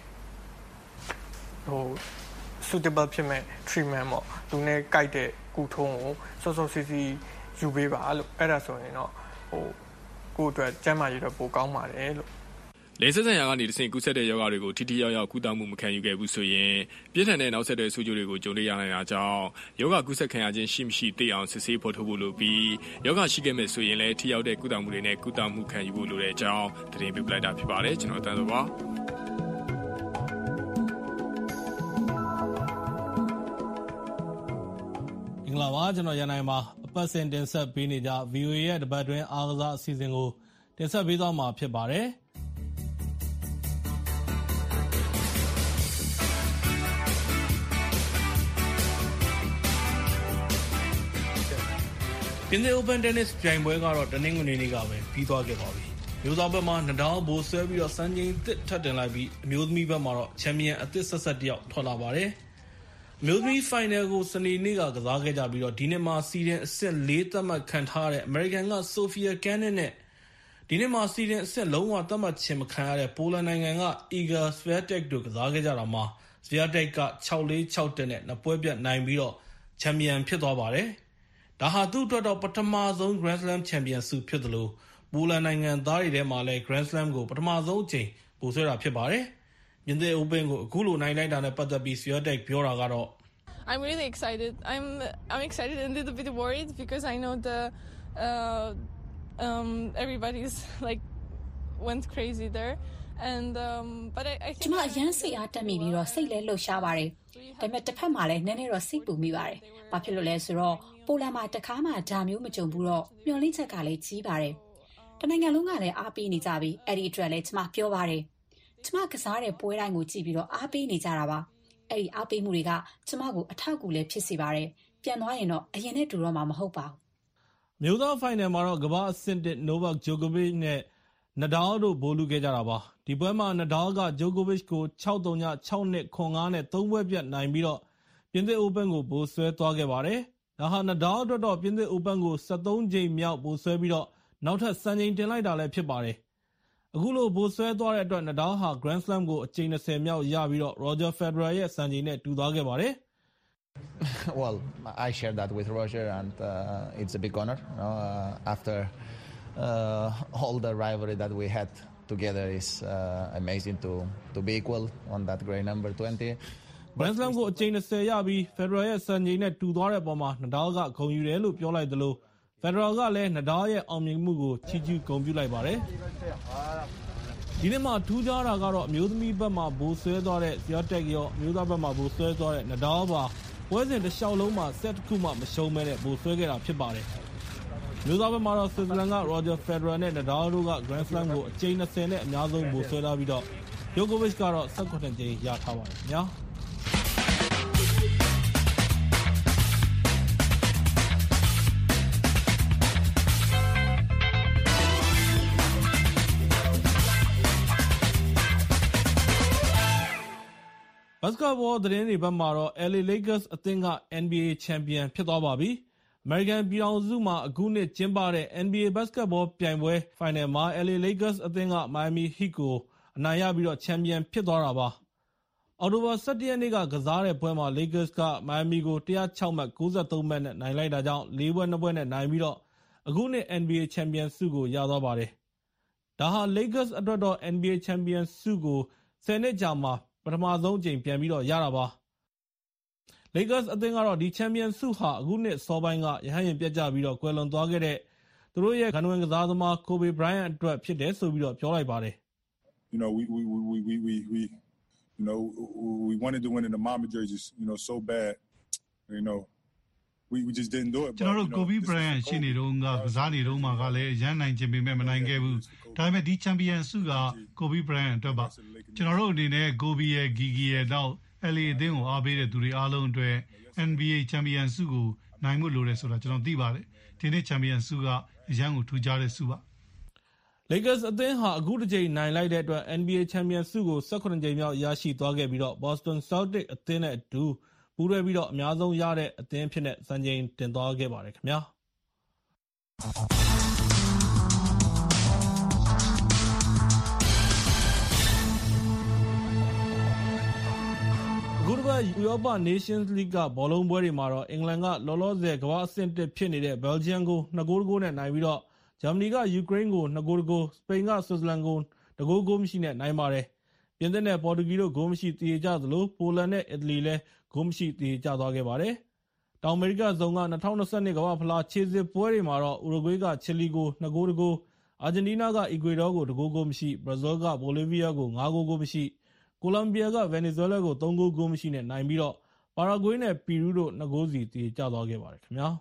suitable ဖြစ်မဲ့ treatment ပေါ့သူနဲ့ကြိုက်တဲ့ကုထုံးကိုစောစောစီးစီးယူပေးပါလို့အဲ့ဒါဆိုရင်တော့ကိုယ့်အတွက်ကျန်းမာရေးတော့ပိုကောင်းပါတယ်လို့လေဆက်ဆံရာကနေတဆင့်ကူးစက်တဲ့ရောဂါတွေကိုထိထိရောက်ရောက်ကုသမှုမခံယူခဲ့ဘူးဆိုရင်ပြင်းထန်တဲ့နောက်ဆက်တွဲဆိုးကျိုးတွေကိုကြုံရနိုင်တာကြောင့်ရောဂါကူးစက်ခံရခြင်းရှိမရှိသိအောင်စစ်ဆေးဖော်ထုတ်ဖို့လိုပြီးရောဂါရှိခဲ့မဲ့ဆိုရင်လည်းထိရောက်တဲ့ကုသမှုတွေနဲ့ကုသမှုခံယူဖို့လိုတဲ့အကြောင်းသတင်းပေးလိုက်တာဖြစ်ပါတယ်ကျွန်တော်တန်းစောပါမင်္ဂလာပါကျွန်တော်ရန်နိုင်ပါအပတ်စဉ်တင်ဆက်ပေးနေကြ VOA ရဲ့တပတ်တွင်းအားကစားအစီအစဉ်ကိုတင်ဆက်ပေးသွားမှာဖြစ်ပါတယ်ပြင်သစ် Open Tennis ပြိုင်ပွဲကတော့တနင်္ဂနွေနေ့ကပဲပြီးသွားခဲ့ပါပြီ။မျိုးသားဘက်မှာနဒါလ်ဘိုးဆွဲပြီးတော့စံချိန်သစ်ထပ်တင်လိုက်ပြီးအမျိုးသမီးဘက်မှာတော့ချန်ပီယံအသစ်ဆက်တယောက်ထွက်လာပါတယ်။အမျိုးသမီးဖိုင်နယ်ကိုစနေနေ့ကကစားခဲ့ကြပြီးတော့ဒီနေ့မှာစီဒင်အဆင့်၄သတ်မှတ်ခံထားတဲ့ American က Sofia Kenin နဲ့ဒီနေ့မှာစီဒင်အဆင့်လုံးဝသတ်မှတ်ခြင်းမခံရတဲ့ပိုလန်နိုင်ငံက Iga Swiatek တို့ကစားခဲ့ကြတာမှာ Swiatek က 6-4 6-1 နဲ့နှစ်ပွဲပြတ်နိုင်ပြီးတော့ချန်ပီယံဖြစ်သွားပါတယ်။ဒါဟာသူ့အတွက်တော့ပထမဆုံး Grand Slam ချန်ပီယံဆုဖြစ်သလိုပိုလန်နိုင်ငံသားတွေထဲမှာလည်း Grand Slam ကိုပထမဆုံးအချိန်ပို့ဆွဲတာဖြစ်ပါတယ်။ပြင်သစ် Open ကိုအခုလိုနိုင်လိုက်တာနဲ့ပတ်သက်ပြီး Swiatek ပြောတာကတော့ I'm really excited. I'm excited and a little bit worried because I know everybody's like went crazy there. And but I think ကျွန်မအရန်စိတ်အားတက်မိပြီးတော့စိတ်လဲလှုပ်ရှားပါတယ်။ဒါပေမဲ့တစ်ဖက်မှာလည်းနည်းနည်းတော့စိတ်ပူမိပါတယ်။ဘာဖြစ်လို့လဲဆိုတော့ပိုလန်မှာတခါမှဒါမျိုးမကြုံဘူးတော့မျှော်လင့်ချက်ကလည်းကြီးပါတယ်။တနိုင်ငံလုံးကလည်းအားပေးနေကြပြီ။အဲ့ဒီအတွက်လည်းကျွန်မပြောပါတယ်။ကျွန်မကစားတဲ့ပွဲတိုင်းကိုကြည့်ပြီးတော့အားပေးနေကြတာပါ။အဲ့ဒီအားပေးမှုတွေကကျွန်မကိုအထောက်အကူလည်းဖြစ်စေပါတယ်။ပြန်သွားရင်တော့အရင်နဲ့တူတော့မှမဟုတ်ပါဘူး။မျိုးသားဖိုင်နယ်မှာတော့ကမ္ဘာအဆင့်1 Novak Djokovic နဲ့နဒါလ်တို့ဗိုလ်လုခဲ့ကြတာပါဒီပွဲမှာနဒါလ်ကဂျိုကိုဗစ်ကို 6-3 6-2 7-5 နဲ့3ပွဲပြတ်နိုင်ပြီးတော့ပြင်သစ် Open ကိုဗိုလ်ဆွဲသွားခဲ့ပါတယ်ဒါဟာနဒါလ်အတွက်တော့ပြင်သစ် Open ကို73ကြိမ်မြောက်ဗိုလ်ဆွဲပြီးတော့နောက်ထပ်စံချိန်တင်လိုက်တာလည်းဖြစ်ပါတယ်အခုလိုဗိုလ်ဆွဲသွားတဲ့အတွက်နဒါလ်ဟာ Grand Slam ကိုအကြိမ်20မြောက်ရပြီးတော့ Roger Federer ရဲ့စံချိန်နဲ့တူသွားခဲ့ပါတယ် Well, I share that with Roger and it's a big honor after all the rivalry that we had together is amazing to be equal on that great number 20. Grand Slam ကိုအကြိမ်20ရပြီး Federer ရဲ့စံချိန်နဲ့တူသွားတဲ့အပေါ်မှာ Nadal ကဂုဏ်ယူတယ်လို့ပြောလိုက်သလို Federer ကလည်း Nadal ရဲ့အောင်မြင်မှုကိုချီးကျူးဂုဏ်ပြုလိုက်ပါတယ်ဒီနေ့မှာထူးခြားတာကတော့အမျိုးသမီးဘက်မှာဗိုလ်ဆွဲသွားတဲ့ Swiatek ရောအမျိုးသားဘက်မှာဗိုလ်ဆွဲသွားတဲ့ Nadal ပါပွဲစဉ်တစ်လျှောက်လုံးမှာဆက်တစ်ခုမှမရှုံးမဲနဲ့ဗိုလ်ဆွဲခဲ့တာဖြစ်ပါတယ်မျိုးသားဘက်မှာတော့ဆွစ်ဇာလန်က Roger Federer နဲ့ Nadal တို့က Grand Slam ကိုအကြိမ်20နဲ့အများဆုံးဗိုလ်ဆွဲထားပြီးတော့ Djokovic ကတော့18ကြိမ်ရထားပါတယ်ခင်ဗျာဘတ်စကတ်ဘောသတင်းတွေဘက်မှာတော့ LA Lakers အသင်းက NBA ချန်ပီယံဖြစ်သွားပါပြီအမေရိကန်ပြည်ထောင်စုမှာအခုနှစ်ကျင်းပတဲ့ NBA ဘတ်စကတ်ဘောပြိုင်ပွဲဖိုင်နယ်မှာ LA Lakers အသင်းက Miami Heat ကိုအနိုင်ရပြီးတော့ချန်ပီယံဖြစ်သွားတာပါ။အောက်တိုဘာ17ရက်နေ့ကကစားတဲ့ပွဲမှာ Lakers က Miami ကို106မှတ်93မှတ်နဲ့နိုင်လိုက်တာကြောင့်4ပွဲ2ပွဲနဲ့နိုင်ပြီးတော့အခုနှစ် NBA ချန်ပီယံဆုကိုရသွားပါတယ်။ဒါဟာ Lakers အတွက်တော့ NBA ချန်ပီယံဆုကို10နှစ်ကြာမှာပထမဆုံးအကြိမ်ပြန်ပြီးတော့ရတာပါ။ Lakers အသင်းကတော့ဒီချန်ပီယံဆုဟာအခုနှစ်စောပိုင်းကရဟန်းရင်ပြတ်ကျပြီးတော့ကွယ်လွန်သွားခဲ့တဲ့သူတို့ရဲ့ဂန္ဓဝင်ကစားသမား Kobe Bryant အတွက်ဖြစ်တယ်ဆိုပြီးတော့ပြောလိုက်ပါတယ်။ You know, we wanted to win in the Mamba jerseys, so bad. We just didn't do it. ကျွန်တော်တို့ Kobe Bryant ရှိနေတော့ကစားနေတော့မှကလည်းရန်နိုင်ခြင်းပေမဲ့မနိုင်ခဲ့ဘူး။ဒါပေမဲ့ဒီချန်ပီယံဆုက Kobe Bryant အတွက်ပါ။ကျွန်တော်တို့အနေနဲ့ Kobe ရဲ့ Gigi ရဲ့တော့ LA အသင်းကိုအားပေးတဲ့သူတွေအားလုံးအတွက် NBA ချန်ပီယံဆုကိုနိုင်မှုလိုတယ်ဆိုတာကျွန်တော်သိပါတယ်။ဒီနေ့ချန်ပီယံဆုကအရန်ကိုထူးခြားတဲ့ဆုပါ။ Lakers အသင်းဟာအခုတစ်ကြိမ်နိုင်လိုက်တဲ့အတွက် NBA ချန်ပီယံဆုကို18ကြိမ်မြောက်ရရှိသွားခဲ့ပြီးတော့ Boston Celtics အသင်းနဲ့အတူပူးတွဲပြီးတော့အများဆုံးရတဲ့အသင်းဖြစ်တဲ့စံချိန်တင်သွားခဲ့ပါတယ်ခင်ဗျာအခုတစ်ပတ်ဥရောပ Nations League ကဘောလုံးပွဲတွေမှာတော့အင်္ဂလန်ကလောလောဆယ်ကမ္ဘာအဆင့်1ဖြစ်နေတဲ့ Belgium ကို2-0 နဲ့နိုင်ပြီးတော့ဂျာမနီကယူကရိန်းကို2ဂိုး1ဂိုးစပိန်ကဆွစ်ဇာလန်ကို1ဂိုး1ဂိုးမရှိနဲ့နိုင်ပါတယ်ပြင်သစ်နဲ့ပေါ်တူဂီတို့ဂိုးမရှိတည်ကြသလိုပိုလန်နဲ့အီတလီလည်းဂိုးမရှိတည်ကြသွားခဲ့ပါတယ်တောင်အမေရိကဇုံက2022ကမ္ဘာဖလားခြေစစ်ပွဲတွေမှာတော့ဥရုဂွေးကချီလီကို2ဂိုး1ဂိုးအာဂျင်တီးနားကအီကွေဒေါကို1ဂိုး1ဂိုးမရှိဘရာဇီးကဘိုလီဗီးယားကို5ဂိုး1ဂိုးမရှိကိုလံဘီယာကဗင်နီဇွဲလားကို3ဂိုး1ဂိုးမရှိနဲ့နိုင်ပြီးတော့ပါရာဂွေးနဲ့ပီရူးတို့2ဂိုးစီတည်ကြသွားခဲ့ပါတယ်ခင်ဗျာ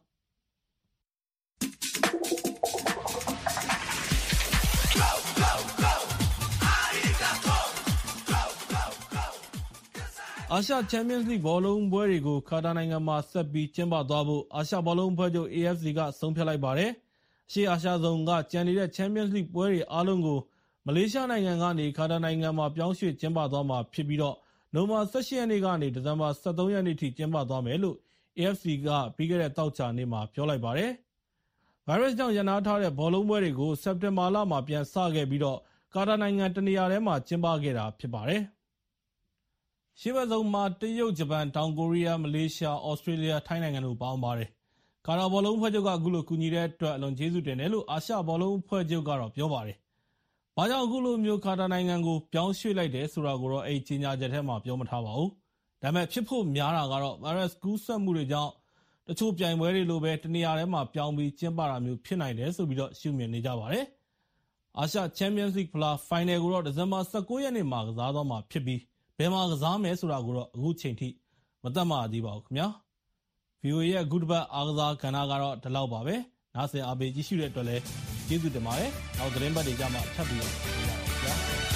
အာရှချန်ပီယံစ်လိဘောလုံးပွဲတွေကိုကာတာနိုင်ငံမှာဆက်ပြီးကျင်းပသွားဖို့အာရှဘောလုံးအဖွဲ့ချုပ် AFC ကဆုံးဖြတ်လိုက်ပါတယ်။ရှေ့အာရှဇုံကကျန်နေတဲ့ချန်ပီယံစ်လိပွဲတွေအားလုံးကိုမလေးရှားနိုင်ငံကနေကာတာနိုင်ငံမှာပြောင်းရွှေ့ကျင်းပသွားမှာဖြစ်ပြီးတော့နိုဝင်ဘာ18ရက်နေ့ကနေဒီဇင်ဘာ23ရက်နေ့ထိကျင်းပသွားမယ်လို့ AFC ကပြီးခဲ့တဲ့တောက်ချာနေ့မှာပြောလိုက်ပါတယ်။ဗိုင်းရပ်စ်ကြောင့်ရန်နာထားတဲ့ဘောလုံးပွဲတွေကိုစက်တင်ဘာလမှာပြန်စခဲ့ပြီးတော့ကာတာနိုင်ငံတနေရာထဲမှာကျင်းပခဲ့တာဖြစ်ပါတယ်။ရှေ့ဘက်ဆုံးမှာတရုတ်ဂျပန်တောင်ကိုရီးယားမလေးရှားဩစတြေးလျထိုင်းနိုင်ငံတို့ပေါင်းပါတယ်။ကာတာဘောလုံးအဖွဲ့ချုပ်ကအခုလိုကူညီတဲ့အတွက်အလွန်ကျေးဇူးတင်တယ်လို့အာရှဘောလုံးအဖွဲ့ချုပ်ကတော့ပြောပါတယ်။ဘာကြောင့်အခုလိုမျိုးကာတာနိုင်ငံကိုပြောင်းရွှေ့လိုက်တယ်ဆိုတာကိုတော့အဲ့ဒီကြေညာချက်ထဲမှာပြောမထားပါဘူး။ဒါပေမဲ့ဖြစ်ဖို့များတာကတော့ဗိုင်းရပ်စ်ကူးစက်မှုတွေကြောင့်တချို့ပြိုင်ပွဲတွေလိုပဲတနေရာထဲမှာပြောင်းပြီးကျင်းပတာမျိုးဖြစ်နိုင်တယ်ဆိုပြီးတော့ရှုမြင်နေကြပါတယ်။အာရှချန်ပီယံစ်လိဖလားဖိုင်နယ်ကိုတော့ဒီဇင်ဘာ19ရက်နေ့မှာကစားသွားမှာဖြစ်ပြီးဘယ်မှာကစားမယ်ဆိုတာကိုတော့အခုချိန်ထိမသတ်မှတ်သေးပါဘူးခင်ဗျာ VOA ရဲ့အခုတစ်ပတ်အားကစားကဏ္ဍကတော့ဒီလောက်ပါပဲနားဆင်အားပေးကြည့်ရှုတဲ့အတွက်လည်းကျေးဇူးတင်ပါတယ်နောက်သတင်းပတ်တွေကြမှာထပ်ပြီးတော့ကြည့်ရအောင်ခင်ဗျာ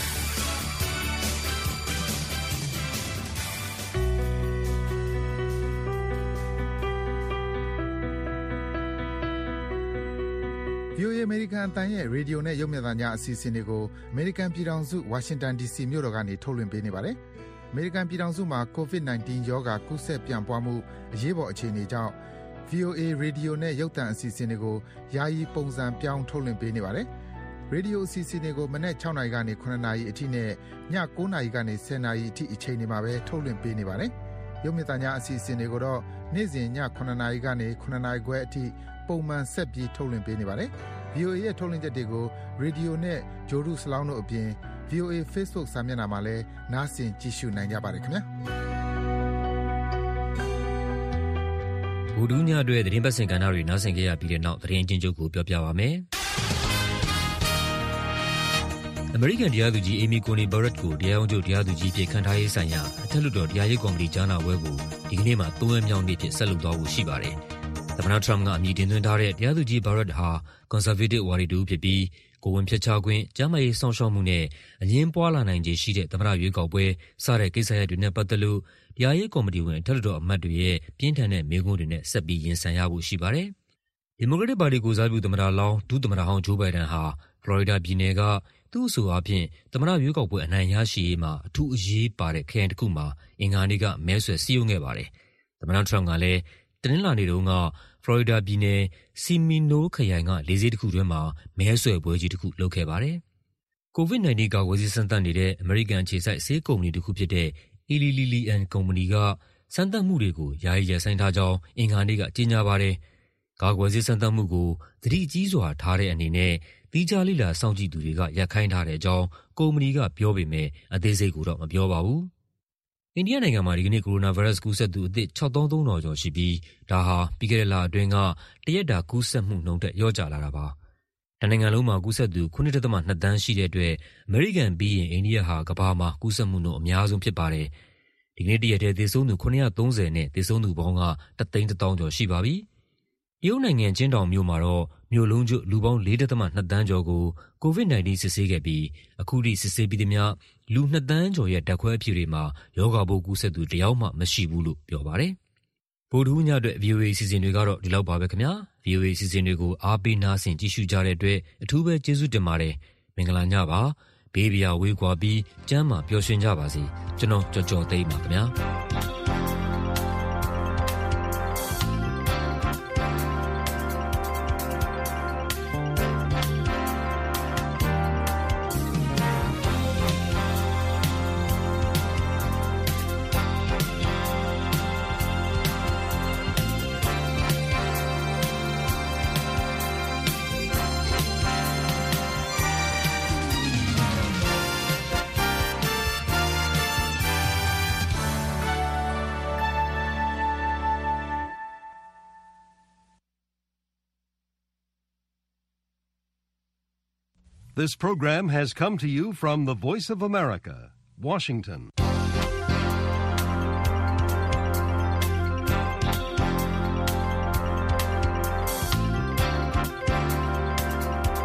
VOA အမေရိကန်အသံရဲ့ရေဒီယိုနဲ့ရုပ်မြင်သံကြားအစီအစဉ်တွေကိုအမေရိကန်ပြည်ထောင်စုဝါရှင်တန် DC မြို့တော်ကနေထုတ်လွှင့်ပေးနေပါတယ်။အမေရိကန်ပြည်ထောင်စုမှာ COVID-19 ရောဂါကူးစက်ပြန့်ပွားမှုအရေးပေါ်အခြေအနေကြောင့် VOA ရေဒီယိုနဲ့ရုပ်သံအစီအစဉ်တွေကိုယာယီပုံစံပြောင်းထုတ်လွှင့်ပေးနေပါတယ်။ရေဒီယိုအစီအစဉ်တွေကိုမနက်6နာရီကနေ9နာရီအထိနဲ့ည9နာရီကနေ10နာရီအထိအချိန်တွေမှာပဲထုတ်လွှင့်ပေးနေပါတယ်။ရုပ်မြင်သံကြားအစီအစဉ်တွေကိုတော့နေ့စဉ်ည9နာရီကနေ9နာရီခွဲအထိပုံမှန်ဆက်ပြီးထုတ်လွှင့်ပေးနေပါတယ်။ VOA ရဲ့ထုတ်လွှင့်ချက်တွေကိုရေဒီယိုနဲ့ဂျိုဒူစလောင်းတို့အပြင် VOA Facebook စာမျက်နှာမှာလည်းနားဆင်ကြည့်ရှုနိုင်ကြပါတယ်ခင်ဗျာ။ဘူဒူးညအတွက်သတင်းပတ်စင်ကဏ္ဍတွေနားဆင်ကြရပြီးတဲ့နောက်သတင်းအချင်းချုပ်ကိုပြောပြပါမယ်။အမေရိကန်တရားသူကြီးအေမီကိုနီဘာရက်ကိုတရားရုံးချုပ်တရားသူကြီးဖြစ်ခန့်ထားရေးဆိုင်ရာအထက်လွှတ်တော်တရားရေးကော်မတီကြားနာပွဲကိုဒီကနေ့မှ3ရက်မြောက်နေ့ဖြစ်ဆက်လုပ်သွားဖို့ရှိပါတယ်။သမ္မတထရမ့်ကအမည်တင်သွင်းထားတဲ့တရားသူကြီးဘာရက်ဟာကွန်ဆာဗေးတစ်ဝါဒီတူဖြစ်ပြီးကိုဝင်ဖျက်ချခွင့်၊ကျန်းမာရေးစောင့်ရှောက်မှုနဲ့အငြင်းပွားလာနိုင်ခြေရှိတဲ့သမ္မတရွေးကောက်ပွဲစတဲ့ကိစ္စရပ်တွေနဲ့ပတ်သက်လို့တရားရေးကော်မတီဝင်အထက်လွှတ်တော်အမတ်တွေရဲ့ပြင်းထန်တဲ့မေးခွန်းတွေနဲ့ဆက်ပြီးရင်ဆိုင်ရဖို့ရှိပါတယ်။ဒီမိုကရက်တစ်ပါတီကိုယ်စားပြုသမ္မတလောင်းဒုသမ္မတဟောင်းဂျိုးဘိုင်ဒန်ဟာဖလော်ရီဒါပြည်နယ်ကသူ့အဆိုအားဖြင့်သမ္မတရွေးကောက်ပွဲအနိုင်ရရှိရေးမှာအထူးအရေးပါတဲ့ခရိုင်တစ်ခုမှာအင်္ဂါနေ့ကမဲဆွယ်စည်းရုံးခဲ့ပါတယ်။သမ္မတထရမ့်ကလည်းတနင်္လာနေ့တုန်းကဖလော်ရီဒါပြည်နယ်စီမီနိုးခရိုင်ကလေဆိပ်တစ်ခုတွင်းမှာမဲဆွယ်ပွဲကြီးတစ်ခုလုပ်ခဲ့ပါတယ်။ COVID-19 ကာကွယ်ဆေးစမ်းသပ်နေတဲ့အမေရိကန်အခြေစိုက်ဆေးကုမ္ပဏီတစ်ခုဖြစ်တဲ့ Eli Lilly and Company ကစမ်းသပ်မှုတွေကိုယာယီရပ်ဆိုင်းထားကြောင်းအင်္ဂါနေ့ကကြေညာပါတယ်။ကာကွယ်ဆေးစမ်းသပ်မှုကိုသတိကြီးစွာထားတဲ့အနေနဲ့သီးခြားလေ့လာစောင့်ကြည့်သူတွေကရပ်ခိုင်းထားတဲ့အကြောင်းကုမ္ပဏီကပြောပေမဲ့အသေးစိတ်ကိုတော့မပြောပါဘူး။အိန္ဒိယနိုင်ငံမှာဒီကနေ့ကိုရိုနာဗိုင်းရပ်စ်ကူးစက်သူအသစ်6,300 ကျော်ရှိပြီးဒါဟာပြီးခဲ့တဲ့လအတွင်းကတရက်တာကူးစက်မှုနှုန်းထက်လျော့ကျလာတာပါ။တနိုင်ငံလုံးမှာကူးစက်သူ 9.2 သန်းရှိတဲ့အတွက်အမေရိကန်ပြီးရင်အိန္ဒိယဟာကမ္ဘာမှာကူးစက်မှုနှုန်းအများဆုံးဖြစ်ပါတယ်။ဒီကနေ့တရက်တည်းသေဆုံးသူ930နဲ့သေဆုံးသူပေါင်းက1,100,000 ကျော်ရှိပါပြီ။တရုတ်နိုင်ငံချင်းတောင်မြို့မှာတော့မြို့လုံးကျွတ်လူပေါင်း 4.2 သန်းကျော်ကို COVID-19 စစ်ဆေးခဲ့ပြီးအခုထိစစ်ဆေးပြီးသမျှလူ 2 သန်းကျော်ရဲ့ဓာတ်ခွဲအဖြေတွေမှာရောဂါပိုးကူးစက်သူတစ်ယောက်မှမရှိဘူးလို့ပြောပါတယ်။ဗုဒ္ဓဟူးညအတွက် VOA အစီအစဉ်တွေကတော့ဒီလောက်ပါပဲခင်ဗျာ။ VOA အစီအစဉ်တွေကိုအားပေးနားဆင်ကြည့်ရှုကြတဲ့အတွက်အထူးပဲကျေးဇူးတင်ပါတယ်။မင်္ဂလာညပါ။ဘေးပြာဝေးကွာပြီးကျမ်းမာပျော်ရွှင်ကြပါစေ။ကျွန်တော်ကြော်သိမ်းပါခင်ဗျာ။ This program has come to you from the Voice of America, Washington.